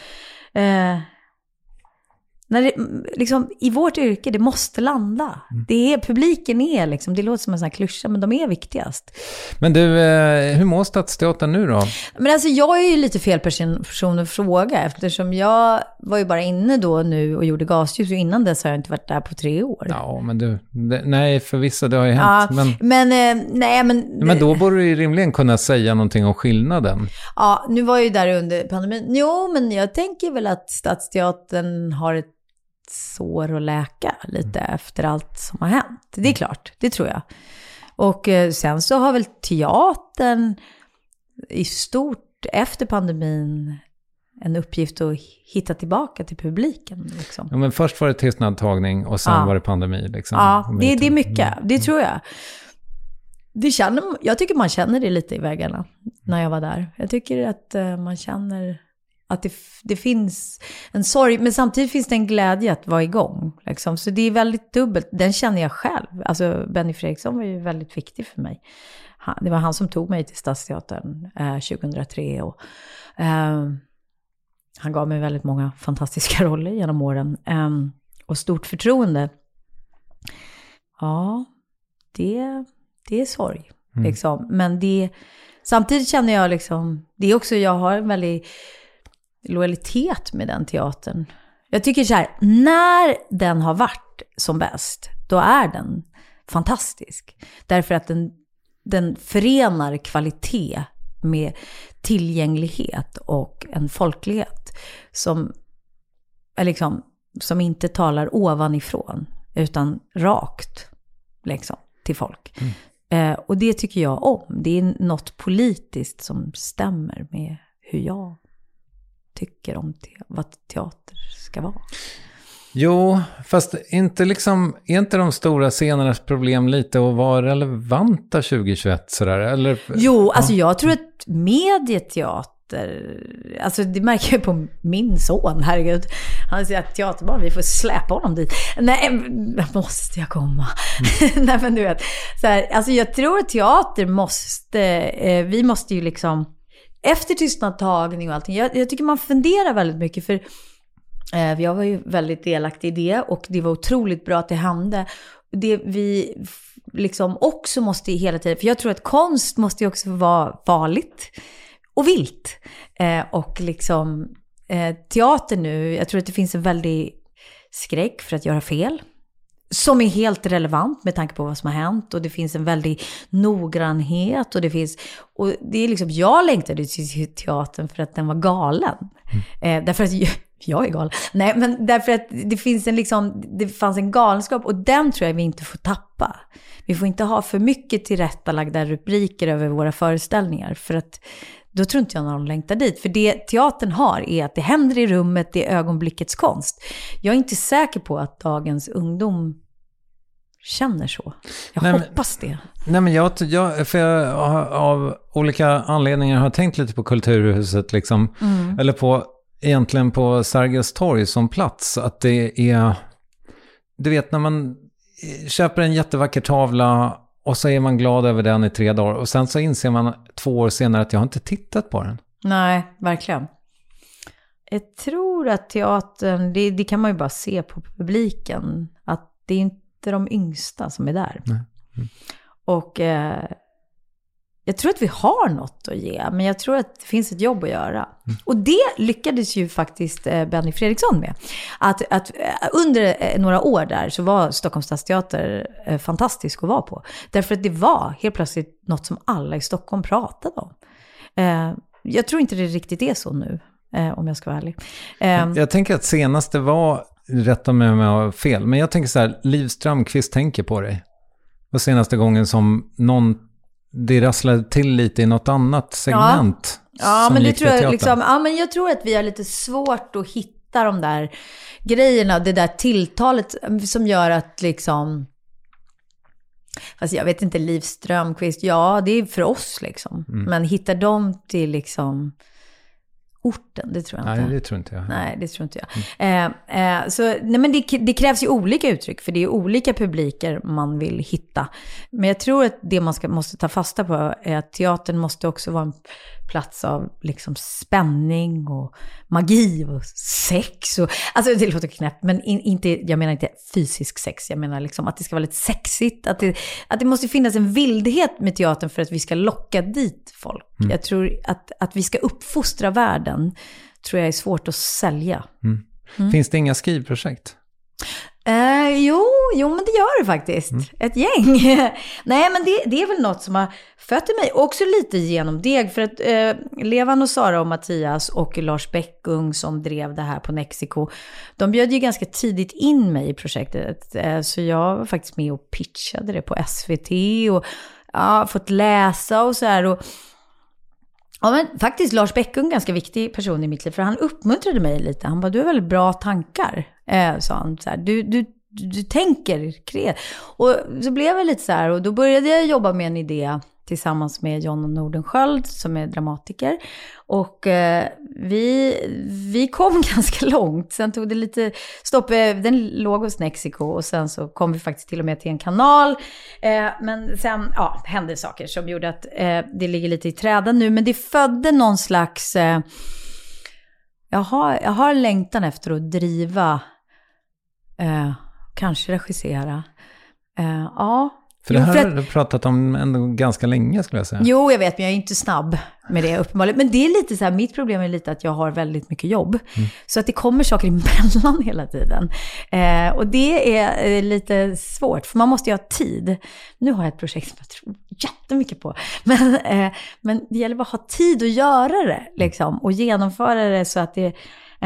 när det, liksom, i vårt yrke, det måste landa. Publiken är liksom, det låter som en sån här klyscha. Men de är viktigast. Men du, hur mår Stadsteatern nu då? Men alltså jag är ju lite fel person att fråga. Eftersom jag var ju bara inne då nu och gjorde Gasljus. Och innan dess har jag inte varit där på 3 år. Ja, men nej, för vissa det har ju hänt. Ja, men då borde du ju rimligen kunna säga någonting om skillnaden. Ja, nu var jag ju där under pandemin. Jo, men jag tänker väl att Stadsteatern har ett sår att läka lite efter allt som har hänt. Det är klart, det tror jag. Och sen så har väl teatern i stort efter pandemin en uppgift att hitta tillbaka till publiken. Liksom. Ja, men först var det tystnadtagning och sen var det pandemi. Liksom. Ja, det är mycket. Det tror jag. Jag tycker man känner det lite i vägarna när jag var där. Jag tycker att man känner att det finns en sorg, men samtidigt finns det en glädje att vara igång. Liksom. Så det är väldigt dubbelt. Den känner jag själv. Alltså Benny Fredriksson var ju väldigt viktig för mig. Det var han som tog mig till Stadsteatern 2003. Och, han gav mig väldigt många fantastiska roller genom åren. Och stort förtroende. Ja, det är sorg. Liksom. Men samtidigt känner jag liksom, det är också, jag har en väldigt lojalitet med den teatern. Jag tycker så här, när den har varit som bäst, då är den fantastisk. Därför att den förenar kvalitet med tillgänglighet och en folklighet som är liksom, som inte talar ovanifrån utan rakt liksom till folk. Och det tycker jag om. Det är något politiskt som stämmer med hur jag tycker om vad teater ska vara. Jo, fast inte liksom, är inte de stora scenernas problem lite att vara relevanta 2021 sådär? Eller? Jo, alltså jag tror att medieteater, alltså det märker jag på min son, herregud. Han säger att teaterbarn, vi får släppa honom dit. Nej, måste jag komma? Nej, men du vet. Så här, alltså jag tror att teater vi måste ju liksom, efter tystnadtagning och allting, jag tycker man funderar väldigt mycket, för jag var ju väldigt delaktig i det och det var otroligt bra att det hände. Det vi liksom också måste hela tiden, för jag tror att konst måste ju också vara farligt och vilt. Och liksom teater nu, jag tror att det finns en väldig skräck för att göra fel. Som är helt relevant med tanke på vad som har hänt. Och det finns en väldig noggrannhet. Och det är liksom, jag längtade till teatern för att den var galen. Därför att jag är galen. Nej, men därför att det fanns en galenskap. Och den tror jag vi inte får tappa. Vi får inte ha för mycket tillrättalagda rubriker över våra föreställningar. För att då tror inte jag någon längtar dit. För det teatern har är att det händer i rummet, det är ögonblickets konst. Jag är inte säker på att dagens ungdom känner så. Jag hoppas det. Nej, men jag av olika anledningar har tänkt lite på Kulturhuset liksom. Eller egentligen på Sergels torg som plats. Att det är, du vet, när man köper en jättevacker tavla och så är man glad över den i 3 dagar. Och sen så inser man 2 år senare att jag har inte tittat på den. Nej, verkligen. Jag tror att teatern, det kan man ju bara se på publiken. Att det är inte de yngsta som är där. Och jag tror att vi har något att ge. Men jag tror att det finns ett jobb att göra. Och det lyckades ju faktiskt Benny Fredriksson med. Att under några år där så var Stockholms stadsteater fantastisk att vara på. Därför att det var helt plötsligt något som alla i Stockholm pratade om. Jag tror inte det riktigt är så nu, om jag ska vara ärlig. Jag tänker att senaste var, rätta mig om jag har fel, men jag tänker så här, Liv Strömquist tänker på dig. Och senaste gången som det rasslade till lite i något annat segment. Ja, men det tror jag liksom, men jag tror att vi har lite svårt att hitta de där grejerna, det där tilltalet som gör att liksom, fast jag vet inte, Liv Strömquist, ja, det är för oss liksom. Men hittar de till liksom orten, det tror jag inte. Nej, det tror inte jag. Nej, det tror inte jag. Så, nej, men det krävs ju olika uttryck, för det är olika publiker man vill hitta. Men jag tror att det man måste ta fasta på är att teatern måste också vara en plats av liksom spänning och magi och sex. Och, alltså det låter knäppt, men jag menar inte fysisk sex. Jag menar liksom att det ska vara lite sexigt. Att det måste finnas en vildhet med teatern för att vi ska locka dit folk. Jag tror att vi ska uppfostra världen, tror jag är svårt att sälja. Finns det inga skrivprojekt? Jo, men det gör det faktiskt. Ett gäng. Nej, men det är väl något som har fött i mig. Också lite genom deg. För att Levan och Sara och Mattias och Lars Bäckung som drev det här på Nexiko, de bjöd ju ganska tidigt in mig i projektet. Så jag var faktiskt med och pitchade det på SVT och fått läsa och så här. Och ja, men faktiskt Lars Bäckung, ganska viktig person i mitt liv, för han uppmuntrade mig lite. Han bara, du har väldigt bra tankar, sa han. Så här, du tänker kreativt. Och så blev jag lite så här, och då började jag jobba med en idé tillsammans med John Nordenskjöld som är dramatiker. Och vi kom ganska långt. Sen tog det lite stopp. Den låg hos Nexiko och sen så kom vi faktiskt till och med till en kanal. Men sen hände saker som gjorde att det ligger lite i träden nu. Men det födde någon slags... Jag har längtan efter att driva, kanske regissera. För det här har du pratat om ändå ganska länge, skulle jag säga. Jo, jag vet, men jag är inte snabb med det uppenbarligen. Men det är lite så här, mitt problem är lite att jag har väldigt mycket jobb. Så att det kommer saker emellan hela tiden. Och det är lite svårt, för man måste ju ha tid. Nu har jag ett projekt som jag tror jättemycket på. Men det gäller bara att ha tid att göra det, liksom. Och genomföra det så att det...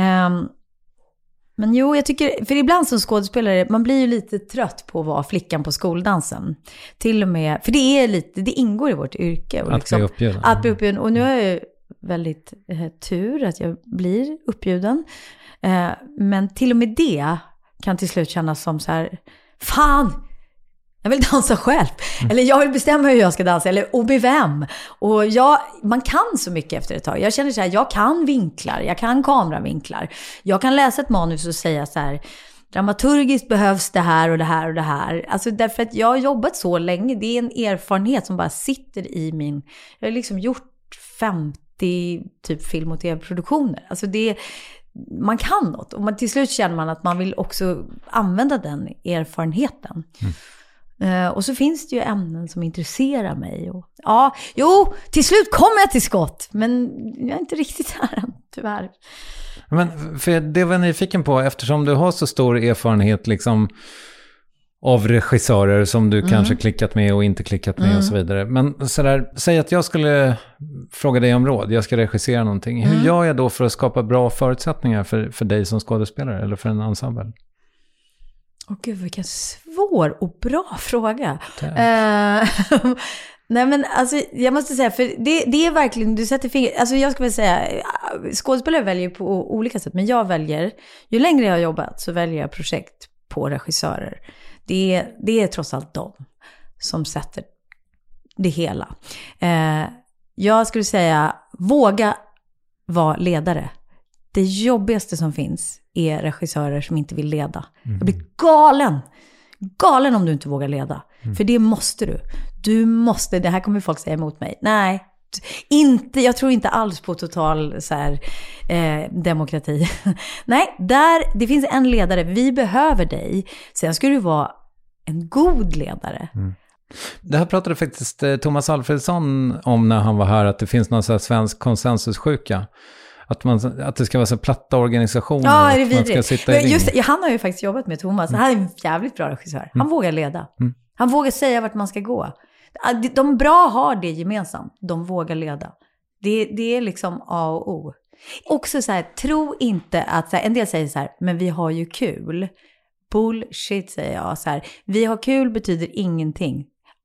Men jo, jag tycker, för ibland som skådespelare, man blir ju lite trött på att vara flickan på skoldansen. Till och med, för det är lite, det ingår i vårt yrke. Och liksom, att bli uppbjuden. Och nu har jag ju väldigt tur att jag blir uppbjuden. Men till och med det kan till slut kännas som så här, fan! Jag vill dansa själv. Eller jag vill bestämma hur jag ska dansa. Eller och vem. Och man kan så mycket efter ett tag. Jag känner så här, jag kan vinklar. Jag kan kameravinklar. Jag kan läsa ett manus och säga så här, dramaturgiskt behövs det här och det här och det här. Alltså därför att jag har jobbat så länge. Det är en erfarenhet som bara sitter i min... Jag har liksom gjort 50 typ film- och tv-produktioner. Alltså man kan något. Och till slut känner man att man vill också använda den erfarenheten. Och så finns det ju ämnen som intresserar mig. Och, till slut kommer jag till skott. Men jag är inte riktigt här än, tyvärr. Men för det var jag nyfiken på, eftersom du har så stor erfarenhet liksom, av regissörer som du kanske klickat med och inte klickat med och så vidare. Men säg att jag skulle fråga dig om råd. Jag ska regissera någonting. Hur gör jag då för att skapa bra förutsättningar för dig som skådespelare eller för en ensemble? Gud, vilken svår och bra fråga. Nej, men alltså, jag måste säga, för det är verkligen, du sätter fingret, alltså jag ska väl säga, skådespelare väljer på olika sätt, men jag väljer, ju längre jag har jobbat så väljer jag projekt på regissörer. Det är trots allt de som sätter det hela. Jag skulle säga, våga vara ledare. Det jobbigaste som finns är regissörer som inte vill leda. Jag blir galen om du inte vågar leda. För det måste du. Du måste, det här kommer folk säga emot mig. Nej, jag tror inte alls på total så här, demokrati. Nej, det finns en ledare. Vi behöver dig. Sen ska du vara en god ledare. Det här pratade faktiskt Thomas Alfredsson om när han var här, att det finns någon så här svensk konsensussjuka. Att det ska vara så platta organisationer. Ja, är det vidrigt? Men han har ju faktiskt jobbat med Thomas. Han är en jävligt bra regissör. Han vågar leda. Han vågar säga vart man ska gå. De bra har det gemensamt. De vågar leda. Det är liksom A och O. Också så här, tro inte att... Så här, en del säger så här, men vi har ju kul. Bullshit, säger jag. Så här, vi har kul betyder ingenting.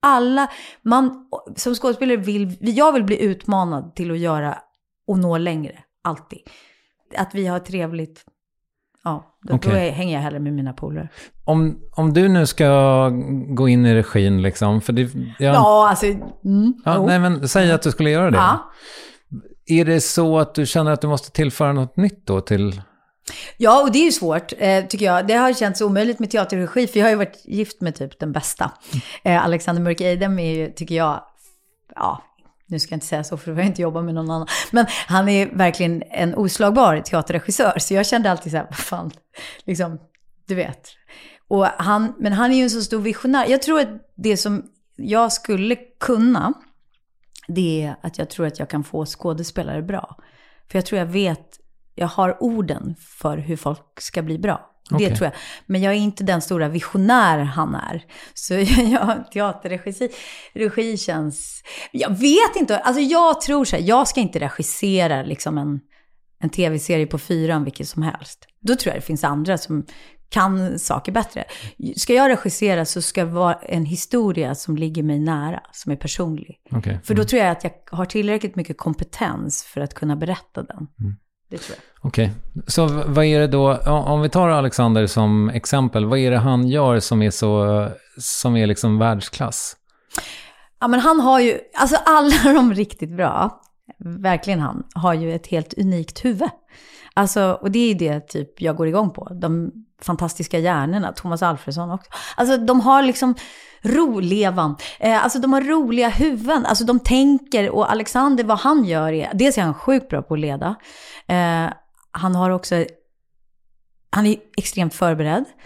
Som skådespelare jag vill bli utmanad till att göra och nå längre. Alltid. Att vi har trevligt. Ja, då hänger jag hellre med mina polare. Om du nu ska gå in i regin liksom, för det... Nej, men säg att du skulle göra det. Ja. Är det så att du känner att du måste tillföra något nytt då till... Ja, och det är ju svårt, tycker jag. Det har känts omöjligt med teaterregi, för jag har ju varit gift med typ den bästa. Alexander Mörk Eidem är ju, tycker jag... Ja, nu ska jag inte säga så, för jag har inte jobbat med någon annan. Men han är verkligen en oslagbar teaterregissör. Så jag kände alltid så här, vad fan, liksom, du vet. Men han är ju en så stor visionär. Jag tror att det som jag skulle kunna, det är att jag tror att jag kan få skådespelare bra. För jag tror jag har orden för hur folk ska bli bra. Det tror jag. Men jag är inte den stora visionär han är. Så teaterregi känns... Jag vet inte. Alltså jag tror så här, jag ska inte regissera liksom en tv-serie på 4 vilket som helst. Då tror jag det finns andra som kan saker bättre. Ska jag regissera så ska det vara en historia som ligger mig nära, som är personlig. För då tror jag att jag har tillräckligt mycket kompetens för att kunna berätta den. Det tror jag. Okej. Så vad är det då, om vi tar Alexander som exempel, vad är det han gör som är liksom världsklass? Ja, men han har ju, alltså alla de riktigt bra, verkligen han, har ju ett helt unikt huvud. Alltså, och det är det typ jag går igång på. De fantastiska hjärnorna, Thomas Alfredsson också. Alltså de har liksom alltså de har roliga huvuden. Alltså de tänker, och Alexander, vad han gör är, dels är han sjukt bra på att leda. Han är extremt förberedd.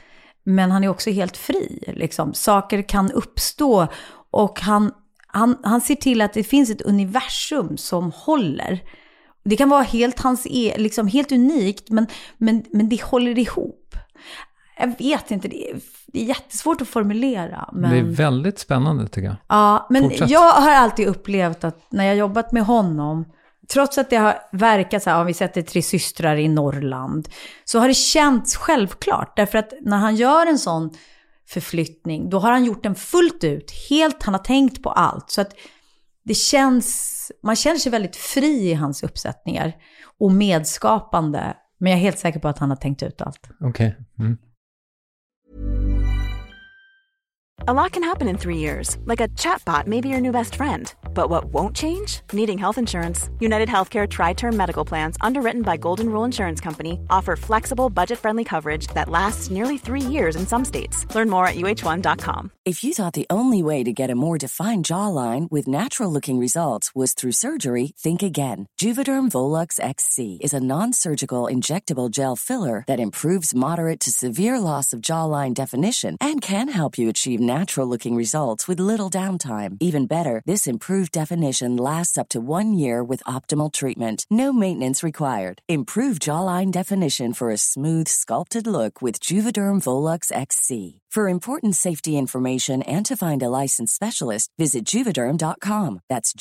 Men han är också helt fri. Liksom. Saker kan uppstå och han ser till att det finns ett universum som håller. Det kan vara helt liksom helt unikt, men det håller ihop. Jag vet inte, det är jättesvårt att formulera. Men... Det är väldigt spännande tycker jag. Ja, men jag har alltid upplevt att när jag jobbat med honom, trots att det har verkat så här, vi sätter 3 systrar i Norrland, så har det känts självklart. Därför att när han gör en sån förflyttning, då har han gjort den fullt ut. Helt, han har tänkt på allt. Så att det känns, man känner sig väldigt fri i hans uppsättningar och medskapande. Men jag är helt säker på att han har tänkt ut allt. Okej. Mm. A lot can happen in 3 years, like a chatbot may be your new best friend. But what won't change? Needing health insurance. United Healthcare Tri-Term Medical Plans, underwritten by Golden Rule Insurance Company, offer flexible, budget-friendly coverage that lasts nearly 3 years in some states. Learn more at uh1.com. If you thought the only way to get a more defined jawline with natural-looking results was through surgery, think again. Juvederm Volux XC is a non-surgical injectable gel filler that improves moderate to severe loss of jawline definition and can help you achieve natural-looking results with little downtime. Even better, this improved definition lasts up to 1 year with optimal treatment. No maintenance required. Improve jawline definition for a smooth, sculpted look with Juvederm Volux XC. For important safety information and to find a licensed specialist, visit Juvederm.com. That's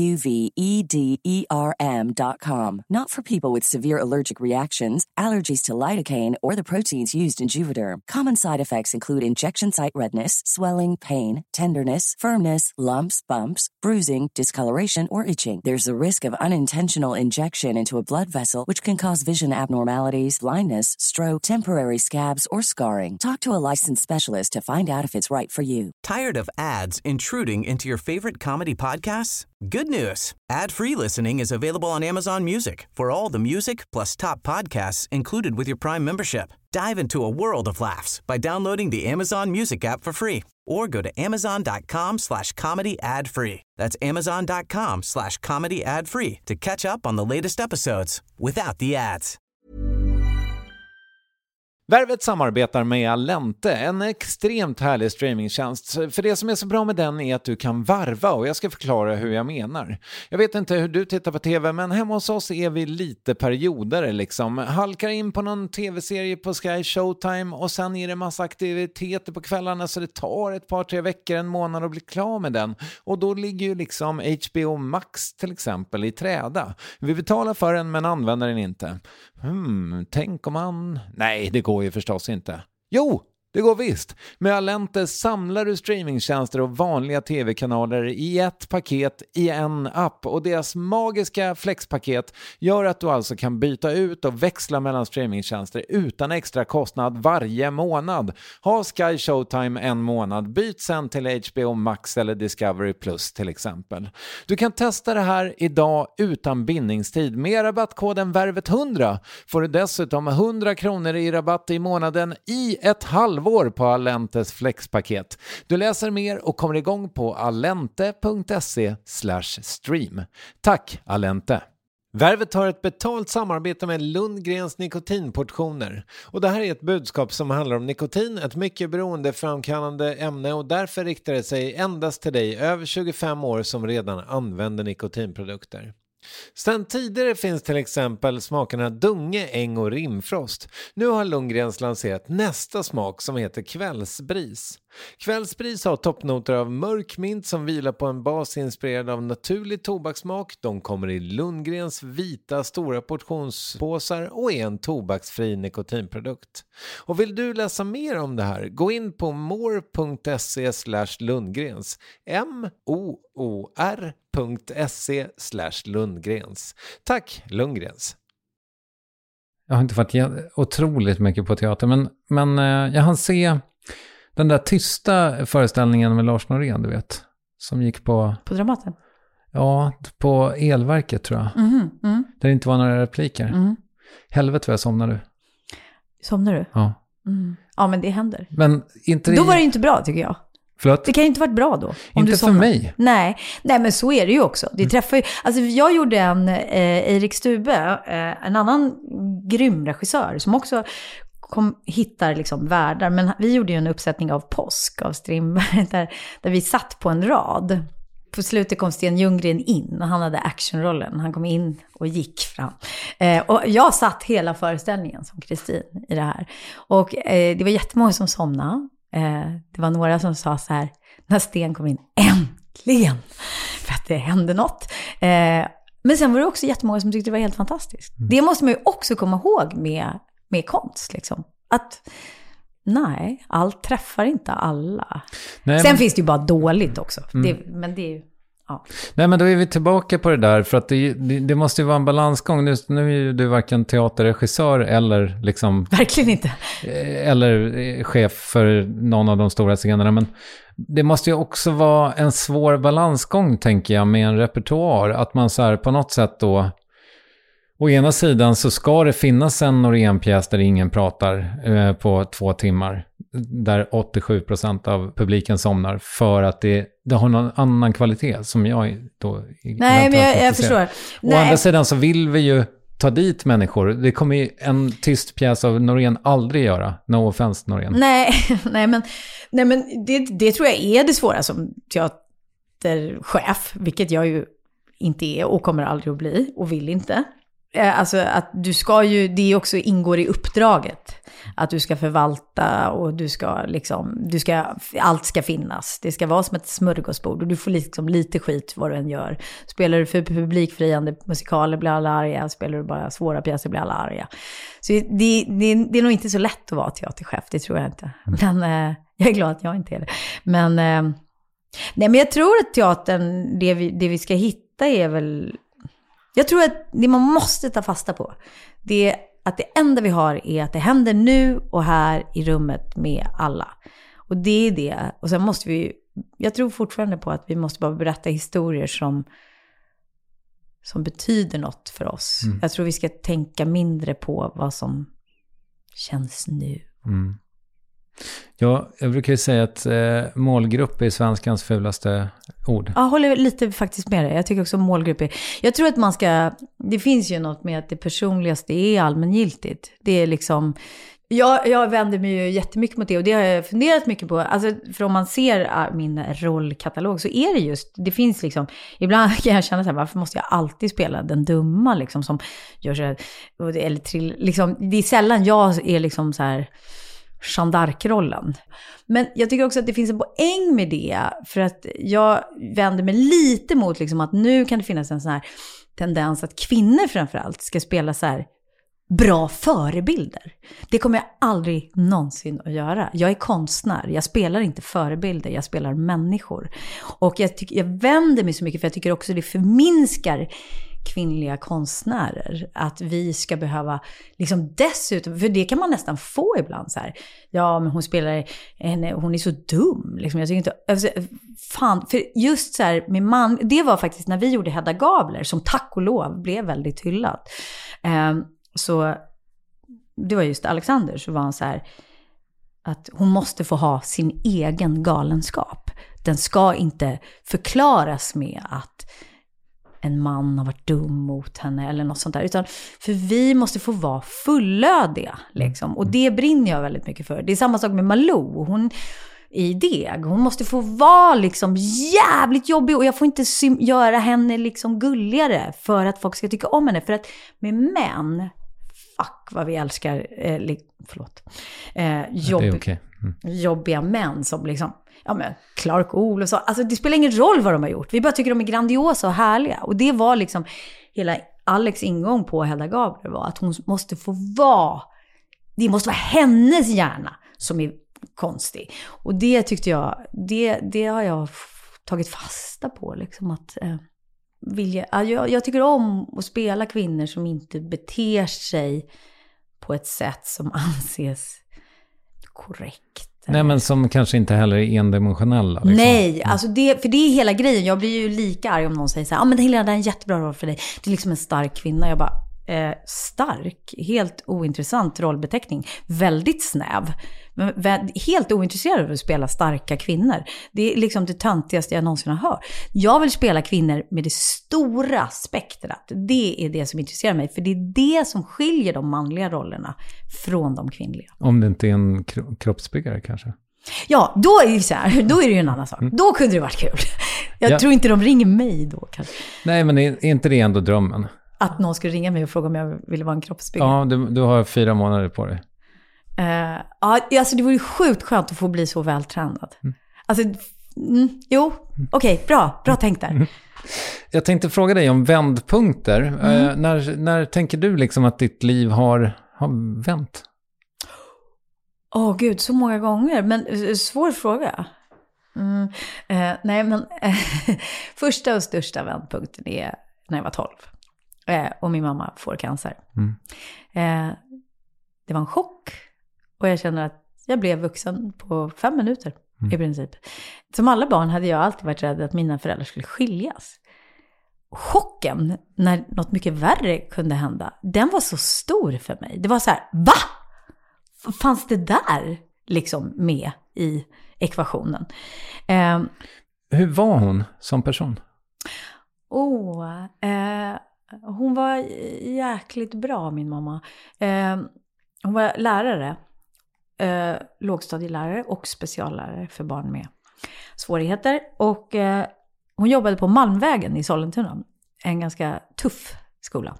JUVEDERM.com. Not for people with severe allergic reactions, allergies to lidocaine, or the proteins used in Juvederm. Common side effects include injection site redness, swelling, pain, tenderness, firmness, lumps, bumps, bruising, discoloration, or itching. There's a risk of unintentional injection into a blood vessel, which can cause vision abnormalities, blindness, stroke, temporary scabs, or scarring. Talk to a licensed specialist to find out if it's right for you. Tired of ads intruding into your favorite comedy podcasts? Good news. Ad-free listening is available on Amazon Music for all the music plus top podcasts included with your Prime membership. Dive into a world of laughs by downloading the Amazon Music app for free or go to amazon.com/comedy ad-free. That's amazon.com/comedy ad-free to catch up on the latest episodes without the ads. Värvet samarbetar med Allente, en extremt härlig streamingtjänst. För det som är så bra med den är att du kan varva, och jag ska förklara hur jag menar. Jag vet inte hur du tittar på tv, men hemma hos oss är vi lite perioder liksom. Halkar in på någon tv-serie på Sky Showtime och sen är det massa aktiviteter på kvällarna, så det tar ett par 3 veckor, en månad att bli klar med den. Och då ligger ju liksom HBO Max till exempel i träda. Vi betalar för den men använder den inte. Tänk om man... Nej, det går ju förstås inte. Jo, det går visst. Med Allente samlar du streamingtjänster och vanliga tv-kanaler i ett paket i en app, och deras magiska flexpaket gör att du alltså kan byta ut och växla mellan streamingtjänster utan extra kostnad varje månad. Ha Sky Showtime en månad, byt sen till HBO Max eller Discovery Plus till exempel. Du kan testa det här idag utan bindningstid. Med rabattkoden VÄRVET100 får du dessutom 100 kronor i rabatt i månaden i ett halvår på Allentes flexpaket. Du läser mer och kommer igång på allente.se/stream. Tack Allente! Värvet har ett betalt samarbete med Lundgrens nikotinportioner. Och det här är ett budskap som handlar om nikotin, ett mycket beroendeframkallande ämne, och därför riktar det sig endast till dig över 25 år som redan använder nikotinprodukter. Sedan tidigare finns till exempel smakerna Dunge, Äng och Rimfrost. Nu har Lundgrens lanserat nästa smak som heter Kvällsbris. Kvällsbris har toppnoter av mörk mint som vilar på en bas inspirerad av naturlig tobakssmak. De kommer i Lundgrens vita stora portionspåsar och är en tobaksfri nikotinprodukt. Och vill du läsa mer om det här, gå in på more.se/Lundgrens. moor.se/Lundgrens. Tack Lundgrens. Jag har inte varit otroligt mycket på teater, men jag hann se den där tysta föreställningen med Lars Norén, du vet, som gick på Dramaten? Ja, på Elverket tror jag. Där det inte var några repliker. Helvete vad jag somnade du. Somnar du? Ja. Ja, men det händer. Men inte då var det inte bra tycker jag. Förlåt? Det kan ju inte varit bra då. Om inte du för mig. Nej, men så är det ju också. Det träffar ju, alltså jag gjorde en Erik Stube, en annan grym regissör som också hittar liksom världar. Men vi gjorde ju en uppsättning av Påsk av Strindberg där vi satt på en rad. På slutet kom Sten Ljunggren in och han hade actionrollen. Han kom in och gick fram. Och jag satt hela föreställningen som Kristin i det här. Och det var jättemånga som somnade. Det var några som sa så här, när Sten kom in, äntligen! För att det hände något. Men sen var det också jättemånga som tyckte det var helt fantastiskt. Det måste man ju också komma ihåg med konst. Liksom. Att nej, allt träffar inte alla. Nej, sen finns det ju bara dåligt också. Men det är ju... Ja. Nej, men då är vi tillbaka på det där, för att det måste ju vara en balansgång. Nu är ju du varken teaterregissör eller liksom... Verkligen inte. Eller chef för någon av de stora scenerna, men det måste ju också vara en svår balansgång, tänker jag, med en repertoar. Att man så här på något sätt då... Å ena sidan så ska det finnas en Norén-pjäs där ingen pratar på 2 timmar. Där 87% av publiken somnar för att det har någon annan kvalitet som jag då... Nej, men jag förstår. Å andra sidan så vill vi ju ta dit människor. Det kommer ju en tyst pjäs av Norén aldrig göra. No offense, Norén. Nej, men det tror jag är det svåra som teaterchef, vilket jag ju inte är och kommer aldrig att bli och vill inte. Alltså att du ska ju, det också ingår i uppdraget att du ska förvalta och allt ska finnas. Det ska vara som ett smörgåsbord och du får liksom lite skit vad du än gör. Spelar du för publikfriande musikaler blir alla arga, spelar du bara svåra pjäser blir alla arga. Så det är nog inte så lätt att vara teaterchef, det tror jag inte. Men jag är glad att jag inte är det. Men jag tror att teatern, det vi ska hitta är väl... Jag tror att det man måste ta fasta på, det är att det enda vi har är att det händer nu och här i rummet med alla. Och det är det. Och sen måste vi, jag tror fortfarande på att vi måste bara berätta historier som betyder något för oss. Jag tror vi ska tänka mindre på vad som känns nu. Ja, jag brukar ju säga att målgrupp är svenskans fulaste ord. Ja, håller lite faktiskt med dig. Jag tycker också målgrupp är... Jag tror att det finns ju något med att det personligaste är allmängiltigt. Det är liksom... Jag vänder mig ju jättemycket mot det och det har jag funderat mycket på. Alltså, för om man ser min rollkatalog så är det just... Det finns liksom... Ibland kan jag känna så här, varför måste jag alltid spela den dumma liksom som gör så här... Liksom, det är sällan jag är liksom så här... Jeanne d'Arc-rollen. Men jag tycker också att det finns en poäng med det, för att jag vänder mig lite mot liksom att nu kan det finnas en sån här tendens att kvinnor framförallt ska spela så här bra förebilder. Det kommer jag aldrig någonsin att göra. Jag är konstnär, jag spelar inte förebilder, jag spelar människor. Och jag vänder mig så mycket, för jag tycker också det förminskar kvinnliga konstnärer, att vi ska behöva liksom dessutom, för det kan man nästan få ibland så här, ja men hon är så dum liksom. Jag tycker inte, alltså, fan, för just så här med man, det var faktiskt när vi gjorde Hedda Gabler som tack och lov blev väldigt hyllat, så det var just Alexander, så var han så här att hon måste få ha sin egen galenskap, den ska inte förklaras med att en man har varit dum mot henne eller något sånt där. Utan för vi måste få vara fullödiga. Liksom. Och det brinner jag väldigt mycket för. Det är samma sak med Malou. Hon i Deg. Hon måste få vara liksom jävligt jobbig. Och jag får inte göra henne liksom gulligare för att folk ska tycka om henne. För att med män, fuck vad vi älskar, jobbiga män som liksom, ja men Clark Ohl och så. Alltså det spelar ingen roll vad de har gjort. Vi bara tycker de är grandiosa och härliga. Och det var liksom hela Alex ingång på Hedda Gabler var att hon måste få vara, det måste vara hennes hjärna som är konstig. Och det tyckte jag, det har jag tagit fasta på liksom att jag tycker om att spela kvinnor som inte beter sig på ett sätt som anses korrekt. Nej, men som kanske inte heller är endimensionella. Liksom. Nej, alltså för det är hela grejen. Jag blir ju lika arg om någon säger så här, men Helena, det är en jättebra roll för dig. Det är liksom en stark kvinna. Jag bara, stark? Helt ointressant rollbeteckning. Väldigt snäv. Men helt ointresserad av att spela starka kvinnor. Det är liksom det töntigaste jag någonsin har hört. Jag vill spela kvinnor med det stora spektrat. Det är det som intresserar mig. För det är det som skiljer de manliga rollerna från de kvinnliga. Om det inte är en kroppsbyggare kanske? Ja, då är det så här. Då är det ju en annan sak. Då kunde det varit kul. Jag tror inte de ringer mig då kanske. Nej, men är inte det ändå drömmen? Att någon skulle ringa mig och fråga om jag ville vara en kroppsbyggare. Ja, du har 4 månader på dig. Ja, alltså det vore ju sjukt skönt att få bli så vältränad. Alltså, okej, bra tänkt där. Jag tänkte fråga dig om vändpunkter. När tänker du liksom att ditt liv har vänt? Gud, så många gånger. Men svår fråga. Nej, men första och största vändpunkten är när jag var 12. Och min mamma får cancer. Det var en chock. Och jag känner att jag blev vuxen på 5 minuter i princip. Som alla barn hade jag alltid varit rädd att mina föräldrar skulle skiljas. Chocken när något mycket värre kunde hända, den var så stor för mig. Det var så här, va? Fanns det där liksom med i ekvationen? Hur var hon som person? Hon var jäkligt bra, min mamma. Hon var lärare. Lågstadielärare och speciallärare för barn med svårigheter. Och hon jobbade på Malmvägen i Sollentuna. En ganska tuff skola.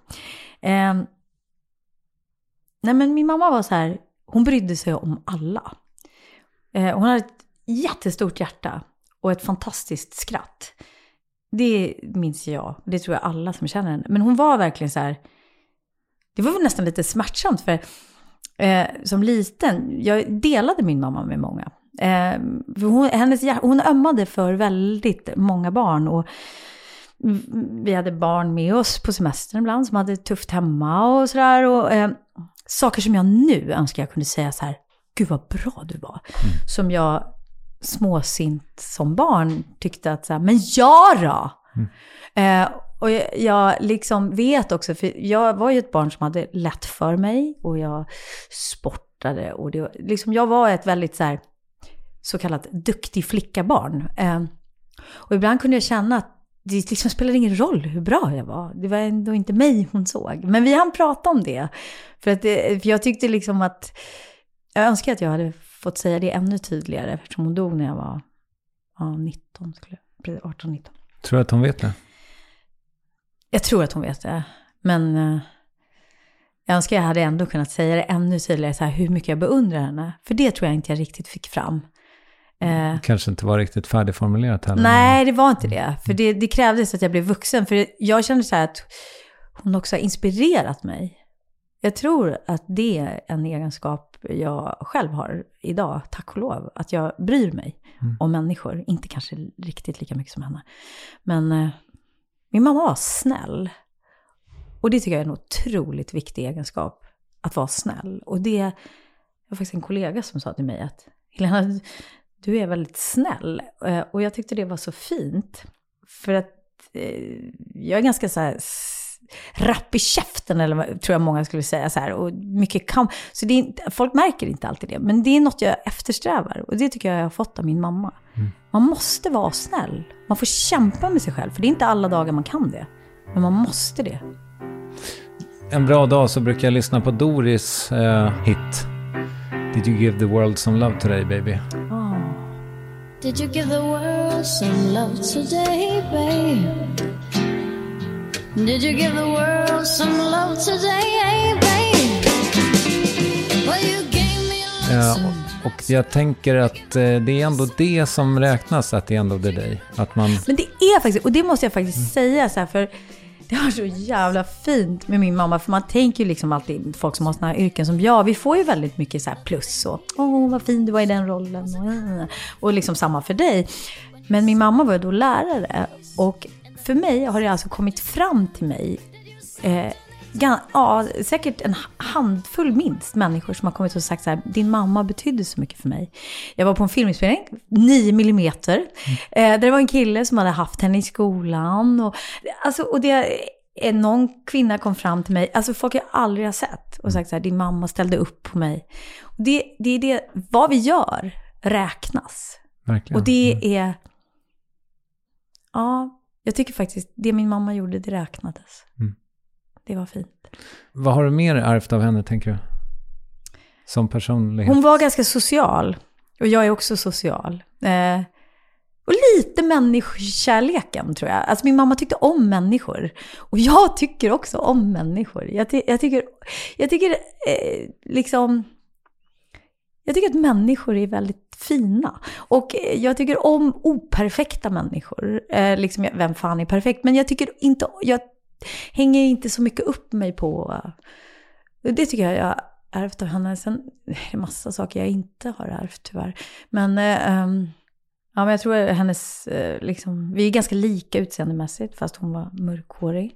Nej, men min mamma var så här, hon brydde sig om alla. Hon hade ett jättestort hjärta och ett fantastiskt skratt. Det minns jag. Det tror jag alla som känner henne. Men hon var verkligen så här, det var väl nästan lite smärtsamt för som liten, jag delade min mamma med många. Hon ömmade för väldigt många barn och vi hade barn med oss på semestern ibland som hade tufft hemma och sådär. Och saker som jag nu önskar jag kunde säga så här, gud vad bra du var. Som jag småsint som barn tyckte att så här, men ja då! Och jag liksom vet också, för jag var ju ett barn som hade lätt för mig och jag sportade och det, liksom, jag var ett väldigt så kallat duktig flickabarn. Och ibland kunde jag känna att det liksom spelade ingen roll hur bra jag var. Det var ändå inte mig hon såg. Men vi hann prata om det. För jag tyckte liksom att jag önskar att jag hade fått säga det ännu tydligare eftersom hon dog när jag var 18-19. Tror du att hon vet det? Jag tror att hon vet det. Men jag önskar jag hade ändå kunnat säga det ännu tydligare så här, hur mycket jag beundrar henne. För det tror jag inte jag riktigt fick fram. Kanske inte var riktigt färdigformulerat heller. Nej, det var inte det. För det krävdes att jag blev vuxen. För jag kände så här att hon också har inspirerat mig. Jag tror att det är en egenskap jag själv har idag, tack och lov. Att jag bryr mig om människor. Inte kanske riktigt lika mycket som henne. Men min mamma var snäll. Och det tycker jag är en otroligt viktig egenskap. Att vara snäll. Och det var faktiskt en kollega som sa till mig att Helena, du är väldigt snäll. Och jag tyckte det var så fint. För att jag är ganska så här rapp i käften, eller tror jag många skulle säga så här, och mycket så det är inte, folk märker inte alltid det, men det är något jag eftersträvar och det tycker jag har fått av min mamma. Man måste vara snäll, man får kämpa med sig själv, för det är inte alla dagar man kan det, men man måste det. En bra dag så brukar jag lyssna på Doris hit Did you give the world some love today, baby? Did you give the world some love today, babe? Did you give the world some love today, babe? Well, you gave me a lesson. Och jag tänker att det är ändå det som räknas, att det är ändå det dig. Att man... Men det är faktiskt, och det måste jag faktiskt säga så här, för det var så jävla fint med min mamma, för man tänker ju liksom alltid, folk som har såna här yrken som jag, vi får ju väldigt mycket så här plus och vad fin du var i den rollen och liksom samma för dig. Men min mamma var ju då lärare, och för mig har det alltså kommit fram till mig säkert en handfull minst människor som har kommit och sagt så här: din mamma betydde så mycket för mig. Jag var på en filminspelning 9 millimeter där det var en kille som hade haft henne i skolan och det någon kvinna kom fram till mig, alltså folk jag aldrig har sett och sagt så här, din mamma ställde upp på mig. Och det är det, vad vi gör räknas. Verkligen. Och det är, ja, jag tycker faktiskt det min mamma gjorde, det räknades. Det var fint. Vad har du mer ärvt av henne, tänker du? Som personlighet? Hon var ganska social. Och jag är också social. Och lite människokärleken, tror jag. Alltså min mamma tyckte om människor. Och jag tycker också om människor. Jag tycker att människor är väldigt fina. Och jag tycker om operfekta människor. Liksom, vem fan är perfekt? Men jag hänger inte så mycket upp mig på. Det tycker jag ärvt av henne. Sen är det massa saker jag inte har ärvt, tyvärr. Men men jag tror att hennes, liksom, vi är ganska lika utseendemässigt, fast hon var mörkhårig.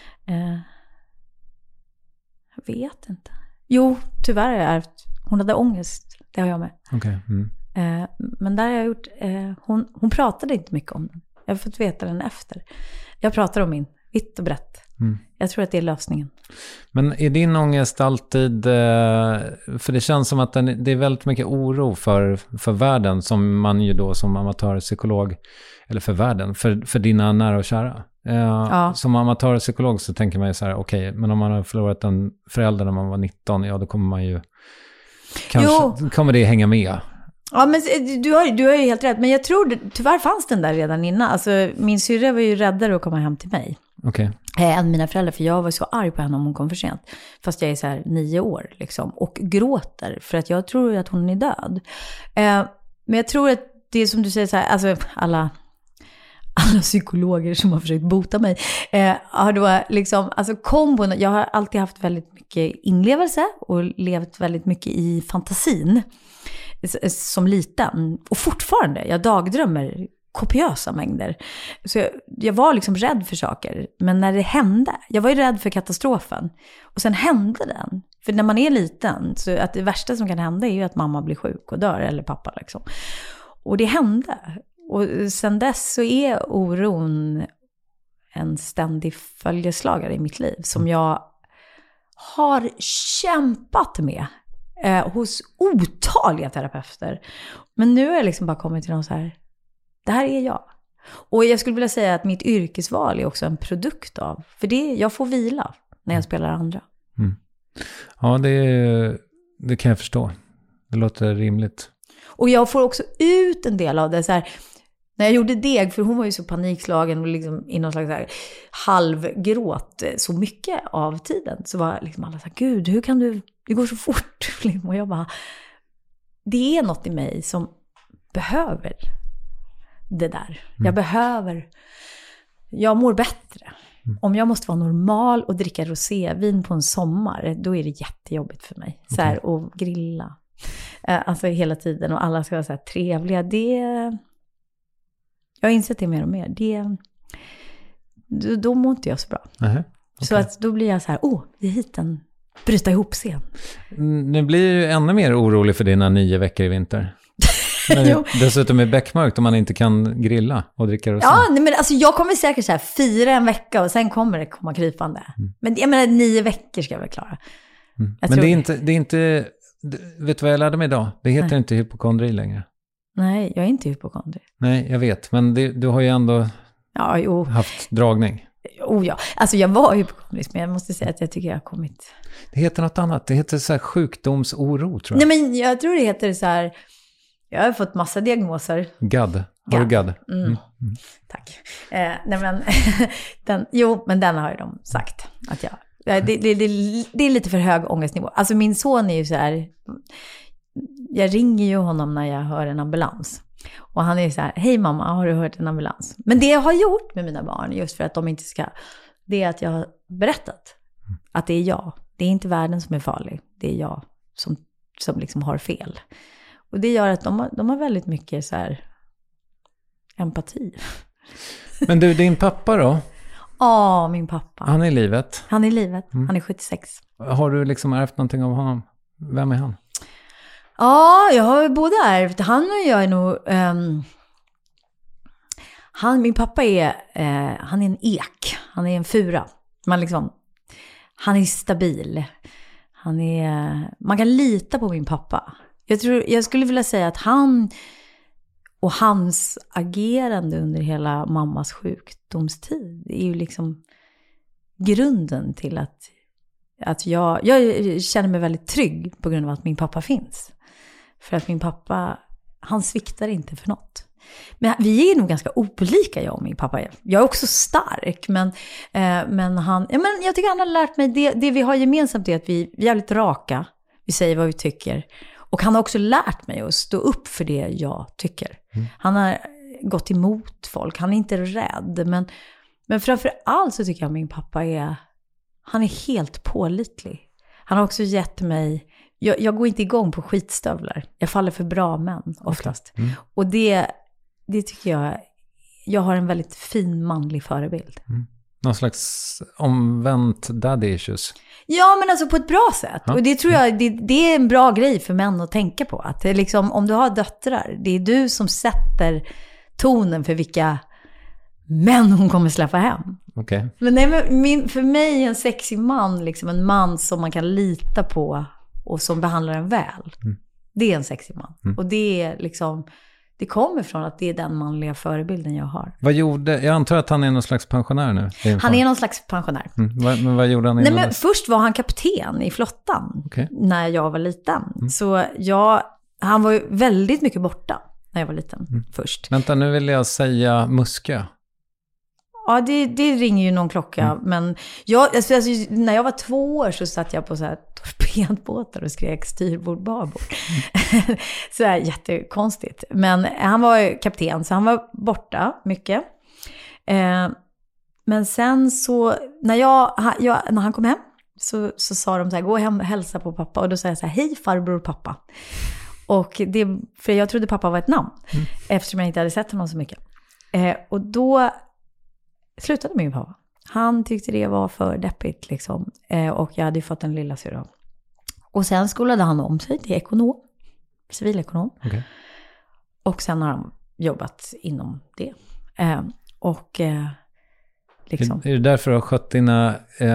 Jag vet inte. Jo, tyvärr har jag ärvt. Hon hade ångest, det har jag med. Okay. Men där har jag gjort, hon pratade inte mycket om den. Jag har fått veta den efter. Jag pratar om min, vitt och brett. Jag tror att det är lösningen. Men är din ångest alltid, för det känns som att det är väldigt mycket oro för världen, som man ju då som amatörpsykolog, eller för världen, för dina nära och kära. Som amatörpsykolog så tänker man ju så här, okej, men om man har förlorat en förälder när man var 19, ja då kommer man ju, kanske kommer det hänga med. Ja, men du har ju helt rätt. Men jag tror, tyvärr fanns den där redan innan. Alltså, min syrra var ju räddare att komma hem till mig. Okay. Än mina föräldrar, för jag var så arg på henne om hon kom för sent. Fast jag är så här 9 år liksom. Och gråter, för att jag tror att hon är död. Men jag tror att det är som du säger så här, alltså alla psykologer som har försökt bota mig har då liksom, alltså kombon, jag har alltid haft väldigt mycket inlevelse och levt väldigt mycket i fantasin som liten. Och fortfarande, jag dagdrömmer kopiösa mängder. Så jag var liksom rädd för saker. Men när det hände, jag var ju rädd för katastrofen. Och sen hände den. För när man är liten, så att det värsta som kan hända är ju att mamma blir sjuk och dör, eller pappa liksom. Och det hände. Och sen dess så är oron en ständig följeslagare i mitt liv. Som jag har kämpat med hos otaliga terapeuter. Men nu har jag liksom bara kommit till någon så här, det här är jag. Och jag skulle vilja säga att mitt yrkesval är också en produkt av. För jag får vila när jag spelar andra. Ja, det kan jag förstå. Det låter rimligt. Och jag får också ut en del av det. Så här, när jag gjorde Deg, för hon var ju så panikslagen och liksom i någon slags så här halvgråt så mycket av tiden. Så var liksom alla så här, gud, hur kan du, det går så fort. Och jag bara, det är något i mig som behöver det där. Jag mår bättre. Om jag måste vara normal och dricka rosévin på en sommar, då är det jättejobbigt för mig. Så här, och grilla. Alltså hela tiden, och alla ska vara så här trevliga. Jag har insett det mer och mer. Då mår inte jag så bra. Okay. Så att då blir jag så här, det är hit en bryta ihop scen. Nu blir ju ännu mer orolig för dina 9 veckor i vinter. Dessutom är bäckmörkt om man inte kan grilla och dricka rosé. Ja, men alltså jag kommer säkert så här 4 en vecka och sen kommer det komma krypande. Men jag menar 9 veckor ska jag väl klara. Men det är inte, vet du vad jag lärde mig idag? Det heter inte hypokondri längre. Nej, jag är inte hypokondri. Nej, jag vet. Men du har ju ändå haft dragning. Ja. Alltså jag var hypokondrisk, men jag måste säga att jag tycker jag har kommit. Det heter något annat. Det heter så här sjukdomsoro, tror jag. Nej, men jag tror det heter så här. Jag har fått massa diagnoser. GAD. Har du GAD? Tack. Nej, men men den har ju de sagt att det är lite för hög ångestnivå. Alltså min son är ju så här, jag ringer ju honom när jag hör en ambulans. Och han är så här, hej mamma, har du hört en ambulans? Men det jag har gjort med mina barn, just för att de inte ska, det är att jag har berättat att det är jag. Det är inte världen som är farlig. Det är jag som liksom har fel. Och det gör att de har väldigt mycket så här empati. Men du, din pappa då? Ja, min pappa. Han är i livet? Han är i livet. Han är 76. Har du liksom ärvt någonting av honom? Vem är han? Ja, jag har både ärvt. Han och jag är nog... min pappa är... han är en ek. Han är en fura. Han är stabil. Man kan lita på min pappa. Jag skulle vilja säga att han och hans agerande under hela mammas sjukdomstid är ju liksom grunden till att jag känner mig väldigt trygg på grund av att min pappa finns. För att min pappa, han sviktar inte för något. Men vi är nog ganska olika, jag och min pappa. Jag är också stark, men jag tycker han har lärt mig det vi har gemensamt är att vi är jävligt raka. Vi säger vad vi tycker. Och han har också lärt mig att stå upp för det jag tycker. Han har gått emot folk. Han är inte rädd. Men framför allt så tycker jag att min pappa han är helt pålitlig. Han har också gett mig... Jag går inte igång på skitstövlar. Jag faller för bra män oftast. Och det tycker jag har en väldigt fin manlig förebild. Någon slags omvänt daddy issues. Ja, men alltså på ett bra sätt. Ja. Och det tror jag, det är en bra grej för män att tänka på. Att det är liksom, om du har döttrar, det är du som sätter tonen för vilka män hon kommer släppa hem. Okay. Men för mig är en sexig man liksom en man som man kan lita på och som behandlar en väl. Det är en sexig man. Och det är liksom... Det kommer från att det är den manliga förebilden jag har. Jag antar att han är någon slags pensionär nu. Han är någon slags pensionär. Men vad gjorde han innan? Men först var han kapten i flottan när jag var liten. Så han var ju väldigt mycket borta när jag var liten först. Vänta, nu vill jag säga Muskö. Ja, det ringer ju någon klocka. Men när jag var 2 år så satt jag på så här torpedbåtar och skrek styrbord, babord. Så här jättekonstigt. Men han var ju kapten så han var borta mycket. Men sen så, när han kom hem så sa de så här, gå hem och hälsa på pappa. Och då sa jag så här, hej farbror pappa. Och för jag trodde pappa var ett namn. Eftersom jag inte hade sett honom så mycket. Och då slutade min pappa. Han tyckte det var för deppigt liksom. Och jag hade ju fått en lilla syra. Och sen skolade han om sig till ekonom. Civilekonom. Okay. Och sen har han jobbat inom det. Liksom. Är det därför du har skött dina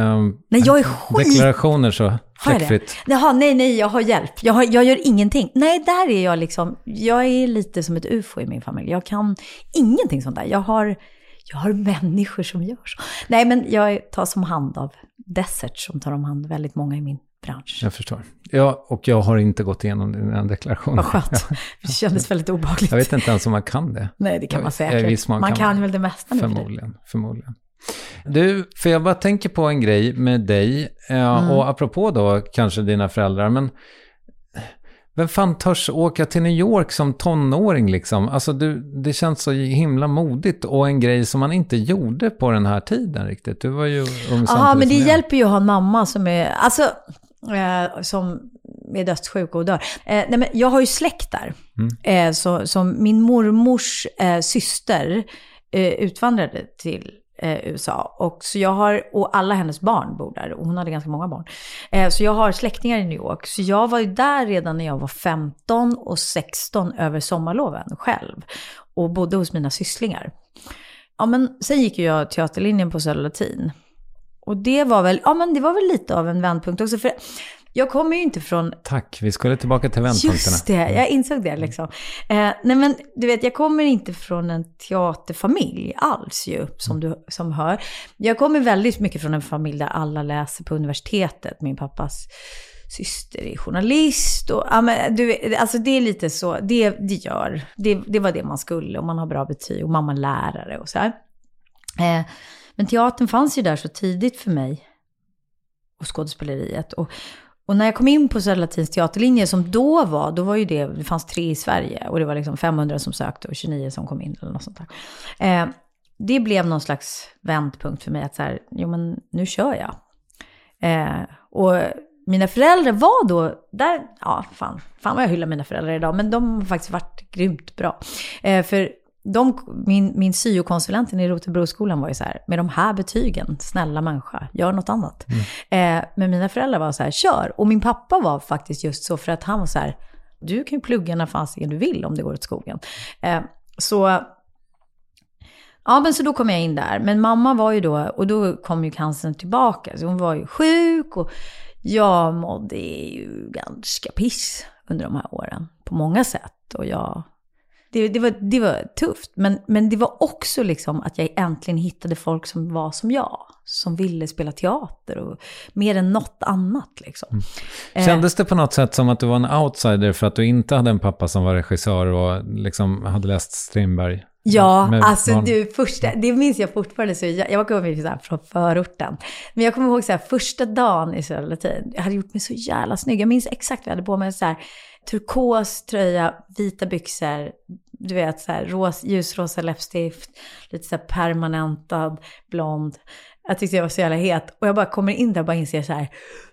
deklarationer så fläckfritt? Nej, jag har hjälp. Jag gör ingenting. Nej, där är jag liksom... Jag är lite som ett UFO i min familj. Jag kan ingenting sånt där. Jag har människor som gör så. Nej, men jag tar som hand av Desert som tar om hand väldigt många i min bransch. Jag förstår. Och jag har inte gått igenom den deklarationen. Vad skönt. Det kändes väldigt obehagligt. Jag vet inte ens om man kan det. Nej, det kan man säkert. Man kan väl det mesta nu. Förmodligen. Du, för jag bara tänker på en grej med dig. Och apropå då kanske dina föräldrar. Men vem fan törs åka till New York som tonåring liksom? Alltså det känns så himla modigt och en grej som man inte gjorde på den här tiden riktigt. Du var ju ung. Ja, men det hjälper ju att ha en mamma som är som är dödssjuk och dör. Nej, men jag har ju släkt där. Så min mormors syster utvandrade till USA. Och så och alla hennes barn bor där. Och hon hade ganska många barn. Så jag har släktingar i New York. Så jag var ju där redan när jag var 15 och 16 över sommarloven själv. Och bodde hos mina sysslingar. Ja, men sen gick jag teaterlinjen på Södra Latin. Och det var väl lite av en vändpunkt också. För jag kommer ju inte från... Tack, vi skulle tillbaka till vändpunkterna. Just det, jag insåg det liksom. Nej men du vet, jag kommer inte från en teaterfamilj alls ju, som hör. Jag kommer väldigt mycket från en familj där alla läser på universitetet. Min pappas syster är journalist. Och, ja, men, alltså det är lite så, det var det man skulle. Och man har bra betyg och mamma lärare och så här. Men teatern fanns ju där så tidigt för mig. Och skådespeleriet. Och när jag kom in på Södra Latins teaterlinje som då var ju det fanns 3 i Sverige. Och det var liksom 500 som sökte och 29 som kom in eller något sånt där. Det blev någon slags vändpunkt för mig att så här, jo men nu kör jag. Och mina föräldrar var då där, ja fan vad jag hyllar mina föräldrar idag. Men de har faktiskt varit grymt bra. För min syokonsulenten i Rotebroskolan var ju så här, med de här betygen, snälla människa, gör något annat. Men mina föräldrar var så här, kör. Och min pappa var faktiskt just så, för att han var så här, du kan ju plugga när fasiken du vill om det går åt skogen. Så Ja, men så då kom jag in där. Men mamma var ju då, och då kom ju cancern tillbaka. Så hon var ju sjuk och jag mådde ju ganska piss under de här åren. På många sätt. Och det var tufft. Men det var också liksom att jag äntligen hittade folk som var som jag. Som ville spela teater och mer än något annat liksom. Kändes det på något sätt som att du var en outsider för att du inte hade en pappa som var regissör och liksom hade läst Strindberg? Ja, alltså det minns jag fortfarande. Så jag kommer ihåg så här från förorten. Men jag kommer ihåg så här, första dagen i Södra Latin. Jag hade gjort mig så jävla snygg. Jag minns exakt vad jag hade på mig. Så här, turkos tröja, vita byxor, du vet så här, ljusrosa läppstift, lite så här permanentad, blond. Jag tyckte jag var så jävla het. Och jag bara kommer in där och bara inser så här,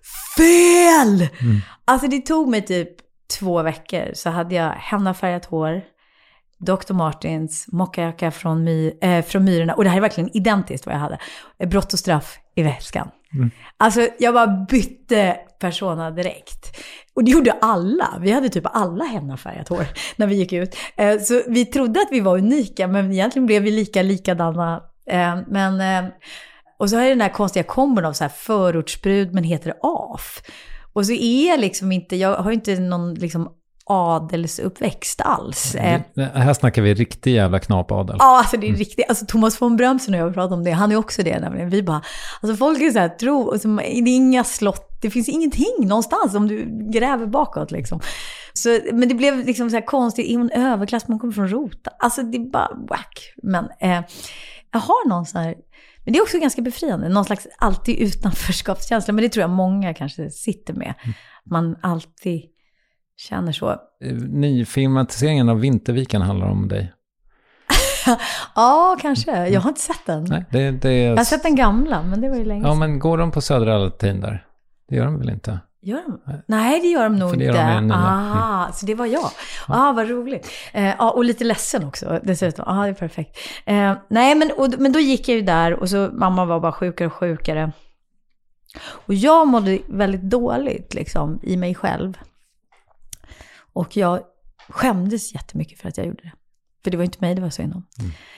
fel! Alltså det tog mig typ 2 veckor. Så hade jag hennafärgat hår, Dr. Martens, mockajacka från Myrorna. Och det här är verkligen identiskt vad jag hade. Brott och straff i väskan. Alltså jag bara bytte persona direkt. Och det gjorde alla. Vi hade typ alla hennafärgat hår när vi gick ut. Så vi trodde att vi var unika, men egentligen blev vi likadana. Och så har jag den här konstiga kombon av så här förortsbrud, men heter det AF. Och så är jag liksom inte, jag har inte någon liksom adelsuppväxt alls. Här snackar vi riktigt jävla knapadel. Ja, alltså det är riktigt. Alltså Thomas von Brömsen och jag pratar om det. Han är också det nämligen. Vi bara, alltså folk är så här alltså, det är inga slott. Det finns ingenting någonstans om du gräver bakåt liksom. Så, men det blev liksom så här konstigt. I en överklass, man kommer från Rota. Alltså det är bara whack. Men jag har någon så här. Men det är också ganska befriande. Någon slags alltid utanförskapskänsla. Men det tror jag många kanske sitter med. Man alltid känner så. Nyfilmatiseringen av Vinterviken handlar om dig. Ja, kanske. Jag har inte sett den. Nej, det jag har sett den gamla, men det var ju länge sedan. Ja, men går de på Södra Latin där? Det gör de väl inte? Gör de? Nej, det gör de nog inte. Så det var jag. Vad roligt. Och lite ledsen också dessutom. Det är perfekt. Nej, men då gick jag ju där och så mamma var bara sjukare och sjukare. Och jag mådde väldigt dåligt liksom i mig själv. Och jag skämdes jättemycket för att jag gjorde det. För det var inte mig det var så inom.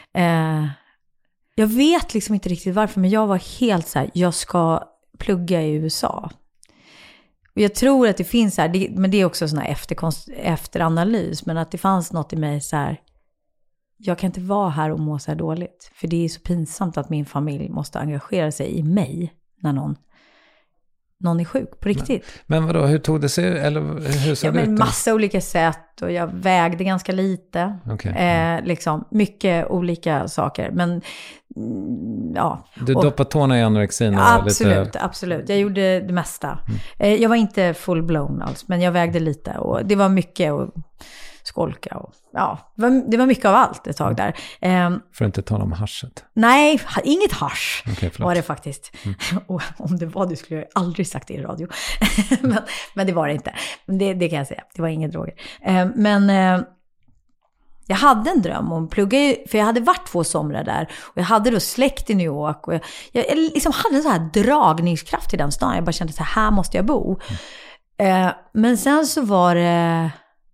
Jag vet liksom inte riktigt varför, men jag var helt så här, jag ska plugga i USA. Och jag tror att det finns så här, men det är också sån här efteranalys, men att det fanns något i mig så här, jag kan inte vara här och må så här dåligt. För det är så pinsamt att min familj måste engagera sig i mig när någon är sjuk på riktigt. Men vadå, hur tog det sig, eller hur såg det ut? Massa olika sätt, och jag vägde ganska lite. Okay. Liksom, mycket olika saker. Men ja. Du doppade tårna i anorexin? Absolut. Jag gjorde det mesta. Jag var inte full-blown alls, men jag vägde lite. Och det var mycket och skolka och det var mycket av allt ett tag där. För att inte tala om haschet. Nej, inget hasch var det faktiskt. Och om det var, du skulle jag aldrig sagt det i radio. men det var det inte. Det kan jag säga. Det var inga droger. Men jag hade en dröm om att plugga, för jag hade varit 2 somrar där. Och jag hade då släkt i New York. Och jag liksom hade en så här dragningskraft i den stan. Jag bara kände så här måste jag bo. Men sen så var det...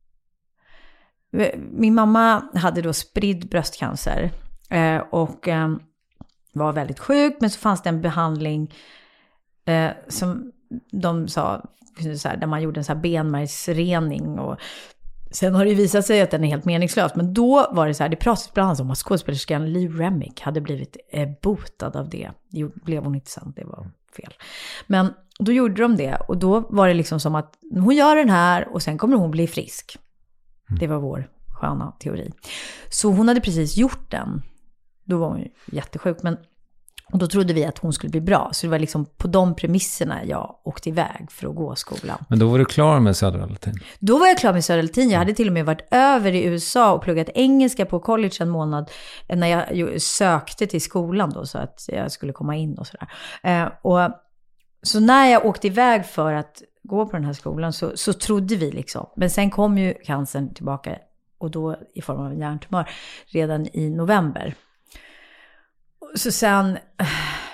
Min mamma hade då spridd bröstcancer och var väldigt sjuk, men så fanns det en behandling som de sa så här, där man gjorde en så här benmärgsrening, och sen har det visat sig att den är helt meningslös, men då var det så här, det pratades bland annat om att skådespelerskan Lee Remick hade blivit botad av det. Det blev hon inte sen, det var fel. Men då gjorde de det, och då var det liksom som att hon gör den här och sen kommer hon bli frisk. Det var vår sköna teori. Så hon hade precis gjort den. Då var hon ju jättesjuk. Och då trodde vi att hon skulle bli bra. Så det var liksom på de premisserna jag åkte iväg för att gå skolan. Men då var du klar med Södra Latin? Då var jag klar med Södra Latin. Jag hade till och med varit över i USA och pluggat engelska på college en månad. När jag sökte till skolan då, så att jag skulle komma in och sådär. Så när jag åkte iväg för att gå på den här skolan så trodde vi liksom. Men sen kom ju cancern tillbaka, och då i form av en hjärntumör redan i november. Så sen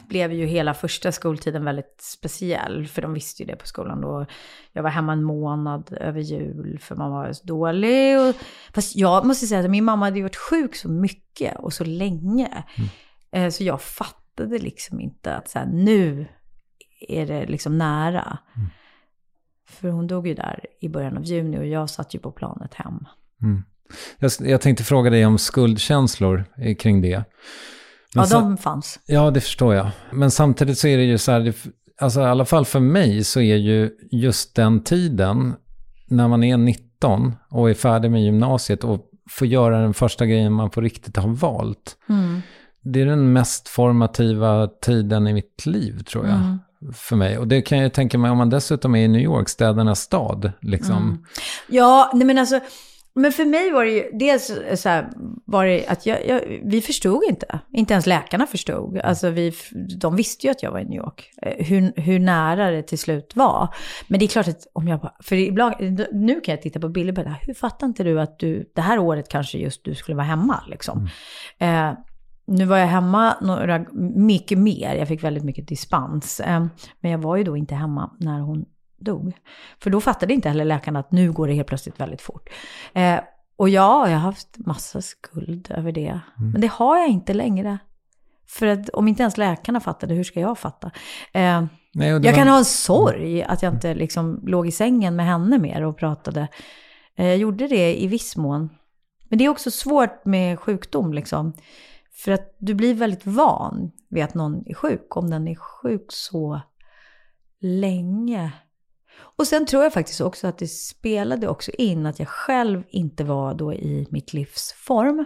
blev ju hela första skoltiden väldigt speciell. För de visste ju det på skolan då. Jag var hemma en månad över jul för mamma var så dålig. Fast jag måste säga att min mamma hade ju varit sjuk så mycket och så länge. Så jag fattade liksom inte att så här, nu är det liksom nära. För hon dog ju där i början av juni och jag satt ju på planet hem. Jag tänkte fråga dig om skuldkänslor kring det. Men de fanns. Ja, det förstår jag. Men samtidigt så är det ju så här, alltså i alla fall för mig så är ju just den tiden när man är 19 och är färdig med gymnasiet och får göra den första grejen man på riktigt har valt. Det är den mest formativa tiden i mitt liv, tror jag. För mig. Och det kan jag tänka mig om man dessutom är i New York, städernas stad. Liksom. Ja, nej men alltså... Men för mig var det ju dels så här, var det att vi förstod inte ens läkarna förstod. Alltså de visste ju att jag var i New York, hur nära det till slut var. Men det är klart att om jag bara, för ibland, nu kan jag titta på bilder på det här, hur fattar inte du att det här året kanske just du skulle vara hemma liksom. Nu var jag hemma mycket mer, jag fick väldigt mycket dispens, men jag var ju då inte hemma när hon dog. För då fattade inte heller läkarna att nu går det helt plötsligt väldigt fort. Och jag har haft massa skuld över det. Men det har jag inte längre. För att om inte ens läkarna fattade, hur ska jag fatta? Jag kan ha en sorg att jag inte liksom låg i sängen med henne mer och pratade. Jag gjorde det i viss mån. Men det är också svårt med sjukdom liksom. För att du blir väldigt van vid att någon är sjuk. Om den är sjuk så länge. Och sen tror jag faktiskt också att det spelade också in att jag själv inte var då i mitt livs form.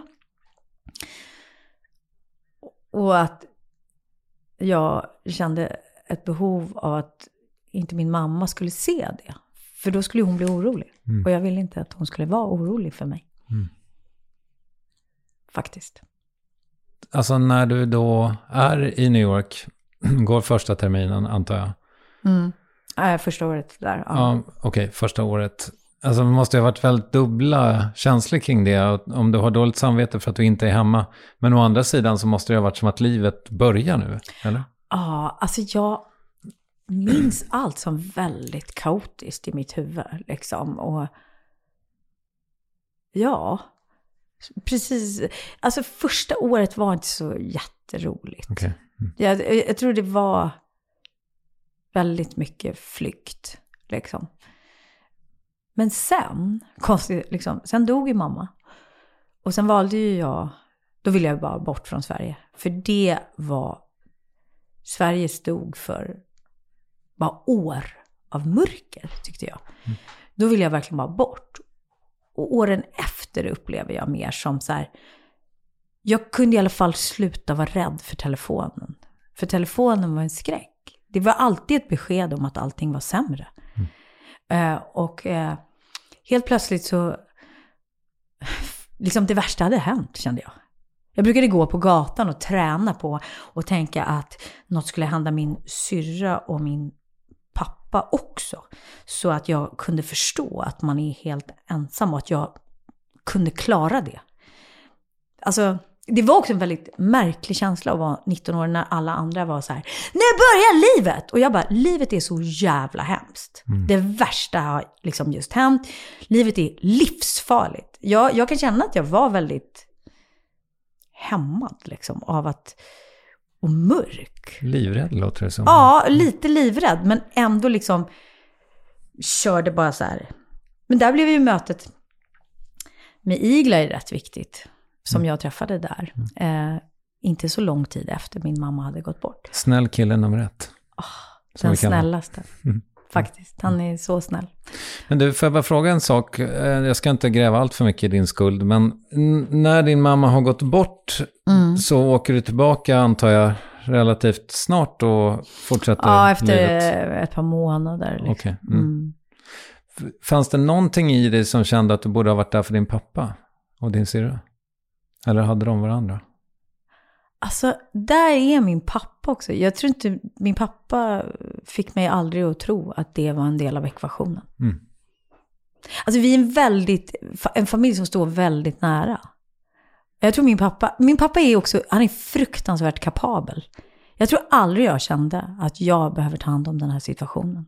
Och att jag kände ett behov av att inte min mamma skulle se det. För då skulle hon bli orolig. Och jag ville inte att hon skulle vara orolig för mig. Faktiskt. Alltså när du då är i New York, går första terminen antar jag? Första året där. Ja, okej, första året. Alltså det måste ju ha varit väldigt dubbla känslor kring det. Om du har dåligt samvete för att du inte är hemma. Men å andra sidan så måste det ha varit som att livet börjar nu, eller? Ja, alltså jag minns allt som väldigt kaotiskt i mitt huvud. Liksom. Och ja, precis. Alltså första året var inte så jätteroligt. Okay. Jag tror det var väldigt mycket flykt liksom. Men sen konstigt liksom, sen dog ju mamma. Och sen valde ju jag, då ville jag bara bort från Sverige. För det var, Sverige stod för bara år av mörker tyckte jag. Då ville jag verkligen bara bort. Och åren efter upplever jag mer som så här, jag kunde i alla fall sluta vara rädd för telefonen. För telefonen var en skräck. Det var alltid ett besked om att allting var sämre. Helt plötsligt så liksom det värsta hade hänt, kände jag. Jag brukade gå på gatan och träna på och tänka att något skulle hända min syrra och min pappa också. Så att jag kunde förstå att man är helt ensam och att jag kunde klara det. Alltså, det var också en väldigt märklig känsla att vara 19 år när alla andra var så här, nu börjar livet! Och jag bara, livet är så jävla hemskt. Det värsta har liksom just hänt. Livet är livsfarligt. Jag kan känna att jag var väldigt hämmad liksom av att, och mörk. Livrädd låter det som. Ja, lite livrädd, men ändå liksom körde bara så här. Men där blev ju mötet med Igla rätt viktigt. Som jag träffade där. Inte så lång tid efter min mamma hade gått bort. Snäll kille nummer 1. Den snällaste. Faktiskt. Han är så snäll. Men du, får jag bara fråga en sak? Jag ska inte gräva allt för mycket i din skuld. Men när din mamma har gått bort så åker du tillbaka, antar jag, relativt snart och fortsätter livet? Ja, efter ett par månader. Liksom. Okay. Fanns det någonting i dig som kände att du borde ha varit där för din pappa och din syrra? Eller hade de varandra? Alltså, där är min pappa också. Jag tror inte, min pappa fick mig aldrig att tro att det var en del av ekvationen. Alltså, vi är en familj som står väldigt nära. Jag tror min pappa är också, han är fruktansvärt kapabel. Jag tror aldrig jag kände att jag behöver ta hand om den här situationen.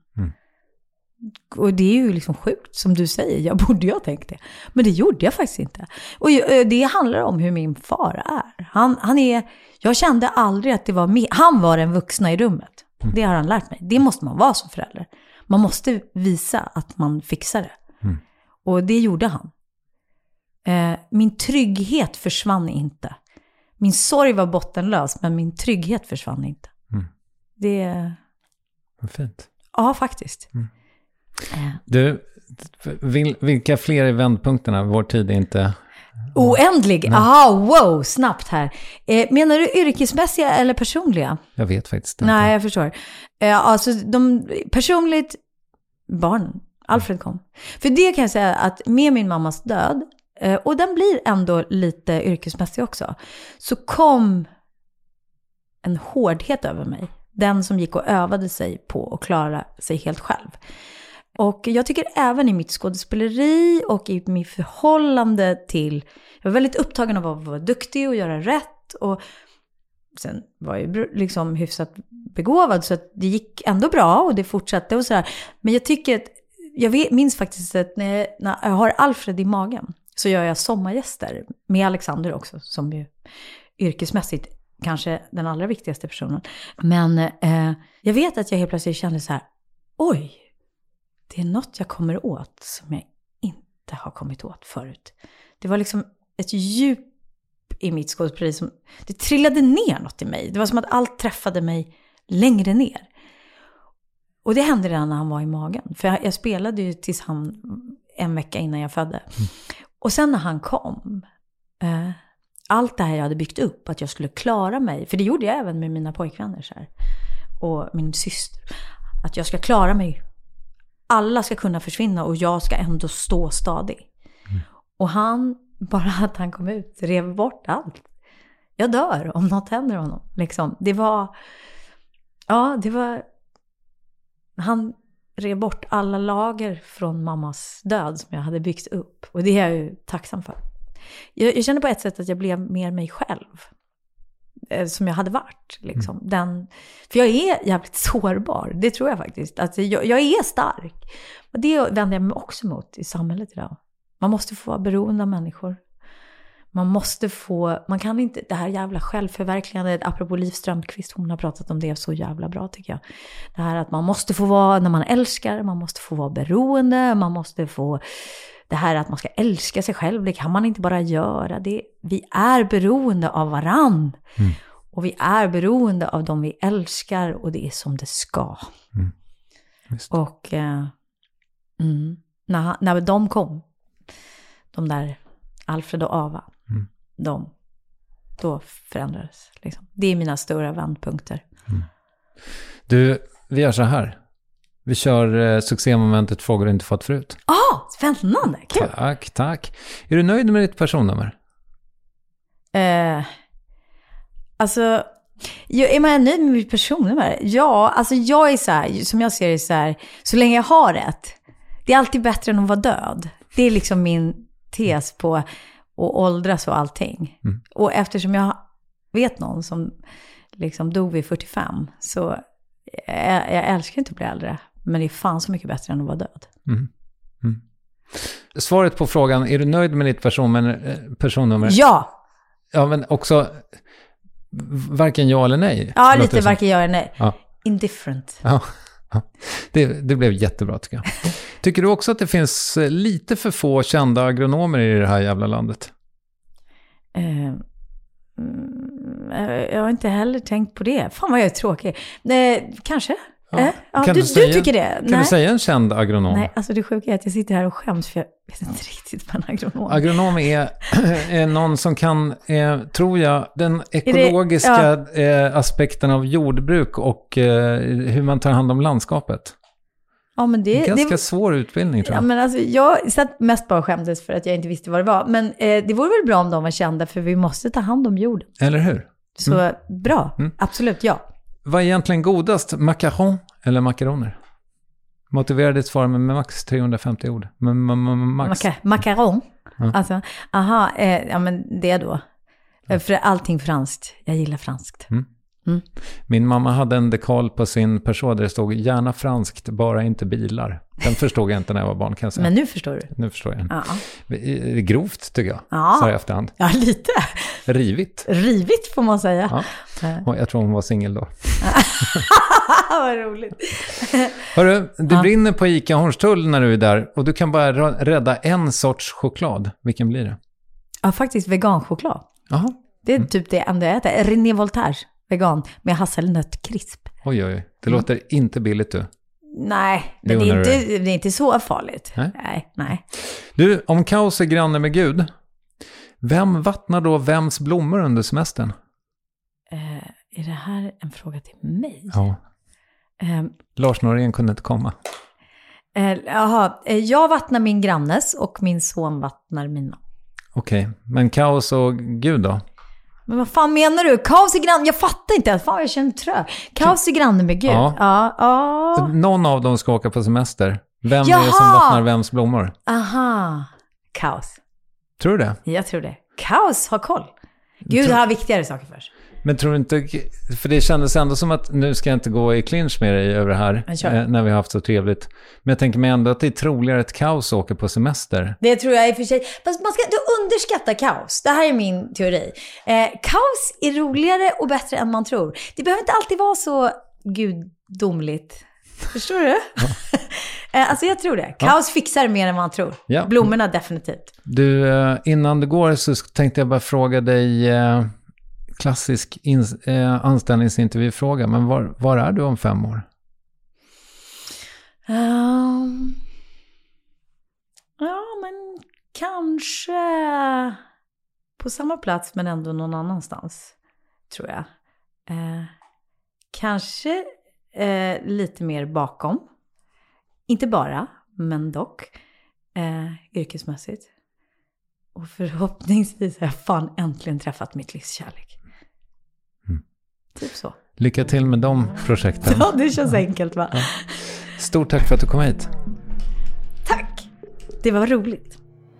Och det är ju liksom sjukt, som du säger. Jag borde ju ha tänkt det. Men det gjorde jag faktiskt inte. Och det handlar om hur min far är. Han är... Jag kände aldrig att det var... Han var den vuxna i rummet. Det har han lärt mig. Det måste man vara som förälder. Man måste visa att man fixar det. Och det gjorde han. Min trygghet försvann inte. Min sorg var bottenlös, men min trygghet försvann inte. Det... Vad fint. Ja, faktiskt. Du, vilka fler är vändpunkterna? Vår tid är inte... Oändlig? Aha, wow, snabbt här. Menar du yrkesmässiga eller personliga? Jag vet faktiskt inte. Nej, jag förstår. Alltså, personligt, barn. Alfred kom. För det kan jag säga att med min mammas död, och den blir ändå lite yrkesmässig också, så kom en hårdhet över mig. Den som gick och övade sig på att klara sig helt själv. Och jag tycker även i mitt skådespeleri och i mitt förhållande till... Jag var väldigt upptagen av att vara duktig och göra rätt. Och sen var jag liksom hyfsat begåvad, så att det gick ändå bra och det fortsatte och sådär. Men jag tycker att... minns faktiskt att när jag har Alfred i magen så gör jag sommargäster med Alexander också, som ju yrkesmässigt kanske den allra viktigaste personen. Men jag vet att jag helt plötsligt kände så här: oj, det är något jag kommer åt som jag inte har kommit åt förut. Det var liksom ett djup i mitt skådespeleri som... Det trillade ner något i mig. Det var som att allt träffade mig längre ner. Och det hände redan när han var i magen. För jag spelade ju tills han... en vecka innan jag födde. Och sen när han kom... allt det här jag hade byggt upp, att jag skulle klara mig. För det gjorde jag även med mina pojkvänner så här. Och min syster. Att jag ska klara mig. Alla ska kunna försvinna och jag ska ändå stå stadig. Och bara att han kom ut, rev bort allt. Jag dör om något händer honom. Liksom. Det var... Han rev bort alla lager från mammas död som jag hade byggt upp. Och det är jag ju tacksam för. Jag känner på ett sätt att jag blev mer mig själv. Som jag hade varit. Liksom. För jag är jävligt sårbar. Det tror jag faktiskt. Alltså, jag är stark. Och det vänder jag mig också mot i samhället idag. Man måste få vara beroende av människor. Man kan inte, det här jävla självförverkligandet, apropå Liv Strömquist, hon har pratat om det så jävla bra tycker jag. Det här att man måste få vara, när man älskar, man måste få vara beroende, man måste få, det här att man ska älska sig själv, det kan man inte bara göra. Vi är beroende av varann. Och vi är beroende av dem vi älskar, och det är som det ska. Och när de kom, de där Alfred och Ava, då förändrades. Liksom. Det är mina stora vändpunkter. Du, vi gör så här. Vi kör succémomentet frågor du inte fått förut. Spännande, kul. Tack. Är du nöjd med ditt personnummer? Alltså, är man nöjd med mitt personnummer? Ja, alltså jag är så här, som jag ser det så här, så länge jag har rätt, det är alltid bättre än att vara död. Det är liksom min tes på att åldras och allting. Och eftersom jag vet någon som liksom dog vid 45, så jag älskar inte att bli äldre, men det är fan så mycket bättre än att vara död. Svaret på frågan, är du nöjd med ditt personnummer? Ja! Ja, men också varken ja eller nej. Ja, lite varken ja eller nej. Ja. Indifferent. Ja. Det blev jättebra tycker jag. Tycker du också att det finns lite för få kända agronomer i det här jävla landet? Jag har inte heller tänkt på det. Fan vad jag är tråkig. Kanske. Du tycker det? Kan du säga en känd agronom? Nej, alltså det sjuka är att jag sitter här och skäms för jag vet inte riktigt vad en agronom är. Agronom är någon som kan, tror jag, den ekologiska aspekten av jordbruk och hur man tar hand om landskapet. Ja, men det är ganska svår utbildning tror jag. Ja, men alltså, jag satt mest bara skämdes för att jag inte visste vad det var. Men det vore väl bra om de var kända, för vi måste ta hand om jorden. Eller hur? Så bra, absolut, ja. Vad är egentligen godast, macaron eller makaroner? Motivera ditt svar med max 350 ord. Max. Macaron? Ja. Alltså, ja men det då. För allting franskt. Jag gillar franskt. Mm. Min mamma hade en dekal på sin Peugeot där det stod gärna franskt, bara inte bilar. Den förstod jag inte när jag var barn, kan jag säga. Men nu förstår du? Nu förstår jag. Ja. Det är grovt, tycker jag. Ja. Så här i efterhand. Ja, lite. Rivigt. Rivigt får man säga. Ja. Och jag tror hon var singel då. Vad roligt. Hörru, det brinner på Ica Hornstull när du är där. Och du kan bara rädda en sorts choklad. Vilken blir det? Ja, faktiskt veganchoklad. Jaha. Det är typ det enda jag äter. René Voltaire, vegan, med hasselnöttkrisp. Oj. Det låter inte billigt, du. Nej, men det är inte så farligt. Nej. Du, om kaos är granne med Gud, vem vattnar då vems blommor under semestern? Är det här en fråga till mig? Ja. Lars Norén kunde inte komma. Jag vattnar min grannes och min son vattnar mina. Okej, men kaos och Gud då? Men vad fan menar du? Kaos i grannen? Jag fattar inte. Fan, jag känner trög. Kaos i grannen med Gud. Ja. Någon av dem ska åka på semester. Vem är det som vattnar vems blommor? Aha. Kaos. Tror du det? Jag tror det. Kaos har koll. Gud har viktigare saker för sig. Men tror du inte, för det kändes ändå som att nu ska jag inte gå i clinch med dig över det här när vi har haft så trevligt. Men jag tänker mig ändå att det är troligare att kaos åker på semester. Det tror jag i och för sig. Fast man ska inte underskatta kaos. Det här är min teori. Kaos är roligare och bättre än man tror. Det behöver inte alltid vara så gudomligt. Förstår du? Ja. Alltså jag tror det. Kaos fixar mer än man tror. Ja. Blommorna definitivt. Du, innan du går så tänkte jag bara fråga dig... klassisk anställningsintervjufråga, men var är du om 5 år? Ja, men kanske på samma plats men ändå någon annanstans, tror jag. Kanske lite mer bakom. Inte bara, men dock yrkesmässigt. Och förhoppningsvis har jag fan äntligen träffat mitt livskärlek. Typ så. Lycka till med de projekten. Ja, det känns enkelt, va? Ja. Stort tack för att du kom hit. Tack. Det var roligt.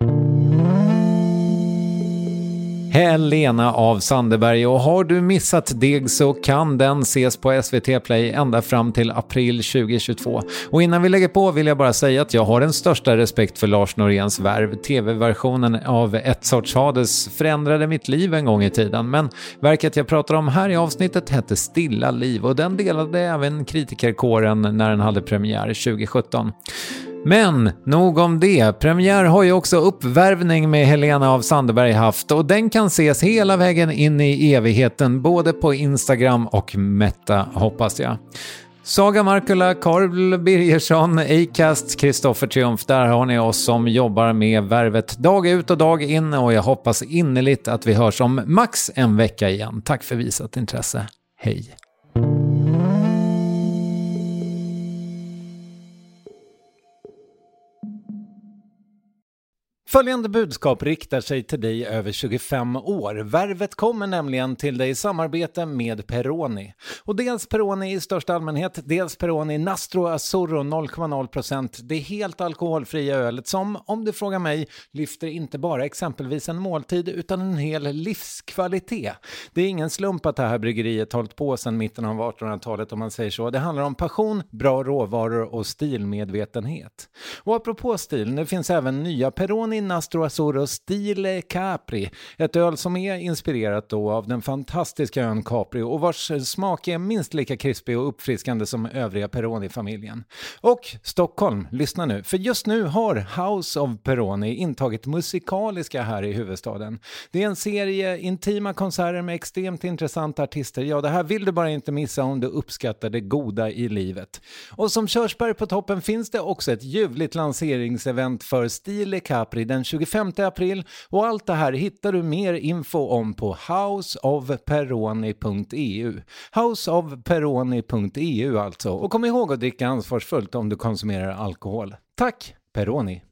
Helena av Sandeberg, och har du missat Deg så kan den ses på SVT Play ända fram till april 2022. Och innan vi lägger på vill jag bara säga att jag har den största respekt för Lars Noréns värv. TV-versionen av Ett sorts Hades förändrade mitt liv en gång i tiden, men verket jag pratar om här i avsnittet hette Stilla liv, och den delade även kritikerkåren när den hade premiär 2017. Men nog om det. Premiär har ju också uppvärvning med Helena av Sandeberg haft, och den kan ses hela vägen in i evigheten både på Instagram och Meta, hoppas jag. Saga Markula, Carl Birgersson, Acast, Kristoffer Triumf, där har ni oss som jobbar med värvet dag ut och dag in, och jag hoppas innerligt att vi hörs om max en vecka igen. Tack för visat intresse. Hej! Följande budskap riktar sig till dig över 25 år. Värvet kommer nämligen till dig i samarbete med Peroni. Och dels Peroni i största allmänhet, dels Peroni Nastro Azzurro 0,0%. Det är helt alkoholfria ölet som, om du frågar mig, lyfter inte bara exempelvis en måltid utan en hel livskvalitet. Det är ingen slump att det här bryggeriet hållit på sedan mitten av 1800-talet, om man säger så. Det handlar om passion, bra råvaror och stilmedvetenhet. Och apropå stil, nu finns även nya Peroni Nastro Azzurro Stile Capri, ett öl som är inspirerat då av den fantastiska ön Capri och vars smak är minst lika krispig och uppfriskande som övriga Peroni-familjen. Och Stockholm, lyssna nu, för just nu har House of Peroni intagit musikaliska här i huvudstaden. Det är en serie intima konserter med extremt intressanta artister. Ja, det här vill du bara inte missa om du uppskattar det goda i livet. Och som körsbär på toppen finns det också ett ljuvligt lanseringsevent för Stile Capri den 25 april, och allt det här hittar du mer info om på houseofperoni.eu. Houseofperoni.eu alltså. Och kom ihåg att dricka ansvarsfullt om du konsumerar alkohol. Tack, Peroni!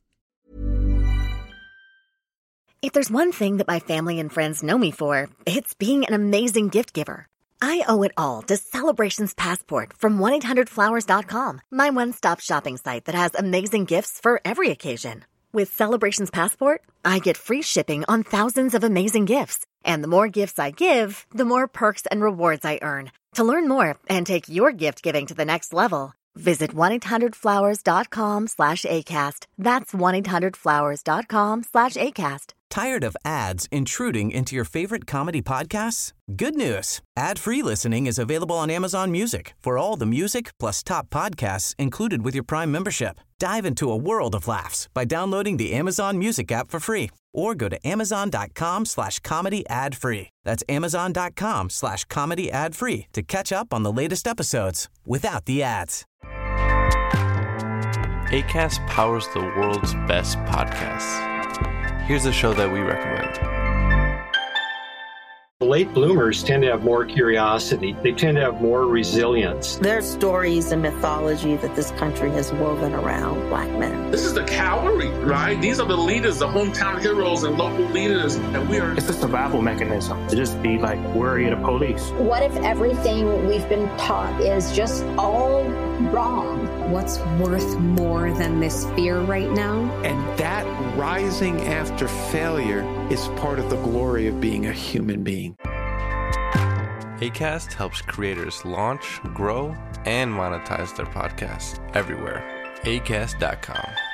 If there's one thing that my family and friends know me for, it's being an amazing gift giver. I owe it all to Celebrations Passport from 1-800-Flowers.com, my one-stop shopping site that has amazing gifts for every occasion. With Celebrations Passport, I get free shipping on thousands of amazing gifts. And the more gifts I give, the more perks and rewards I earn. To learn more and take your gift giving to the next level, visit 1-800-Flowers.com/ACAST. That's 1-800-Flowers.com/ACAST. Tired of ads intruding into your favorite comedy podcasts? Good news. Ad-free listening is available on Amazon Music for all the music plus top podcasts included with your Prime membership. Dive into a world of laughs by downloading the Amazon Music app for free or go to amazon.com/comedy ad-free. That's amazon.com/comedy ad-free to catch up on the latest episodes without the ads. Acast powers the world's best podcasts. Here's a show that we recommend. Late bloomers tend to have more curiosity. They tend to have more resilience. There are stories and mythology that this country has woven around Black men. This is the cavalry, right? These are the leaders, the hometown heroes and local leaders. And we are... It's a survival mechanism to just be like worried of police. What if everything we've been taught is just all wrong? What's worth more than this fear right now? And that rising after failure is part of the glory of being a human being. Acast helps creators launch, grow, and monetize their podcasts everywhere. Acast.com.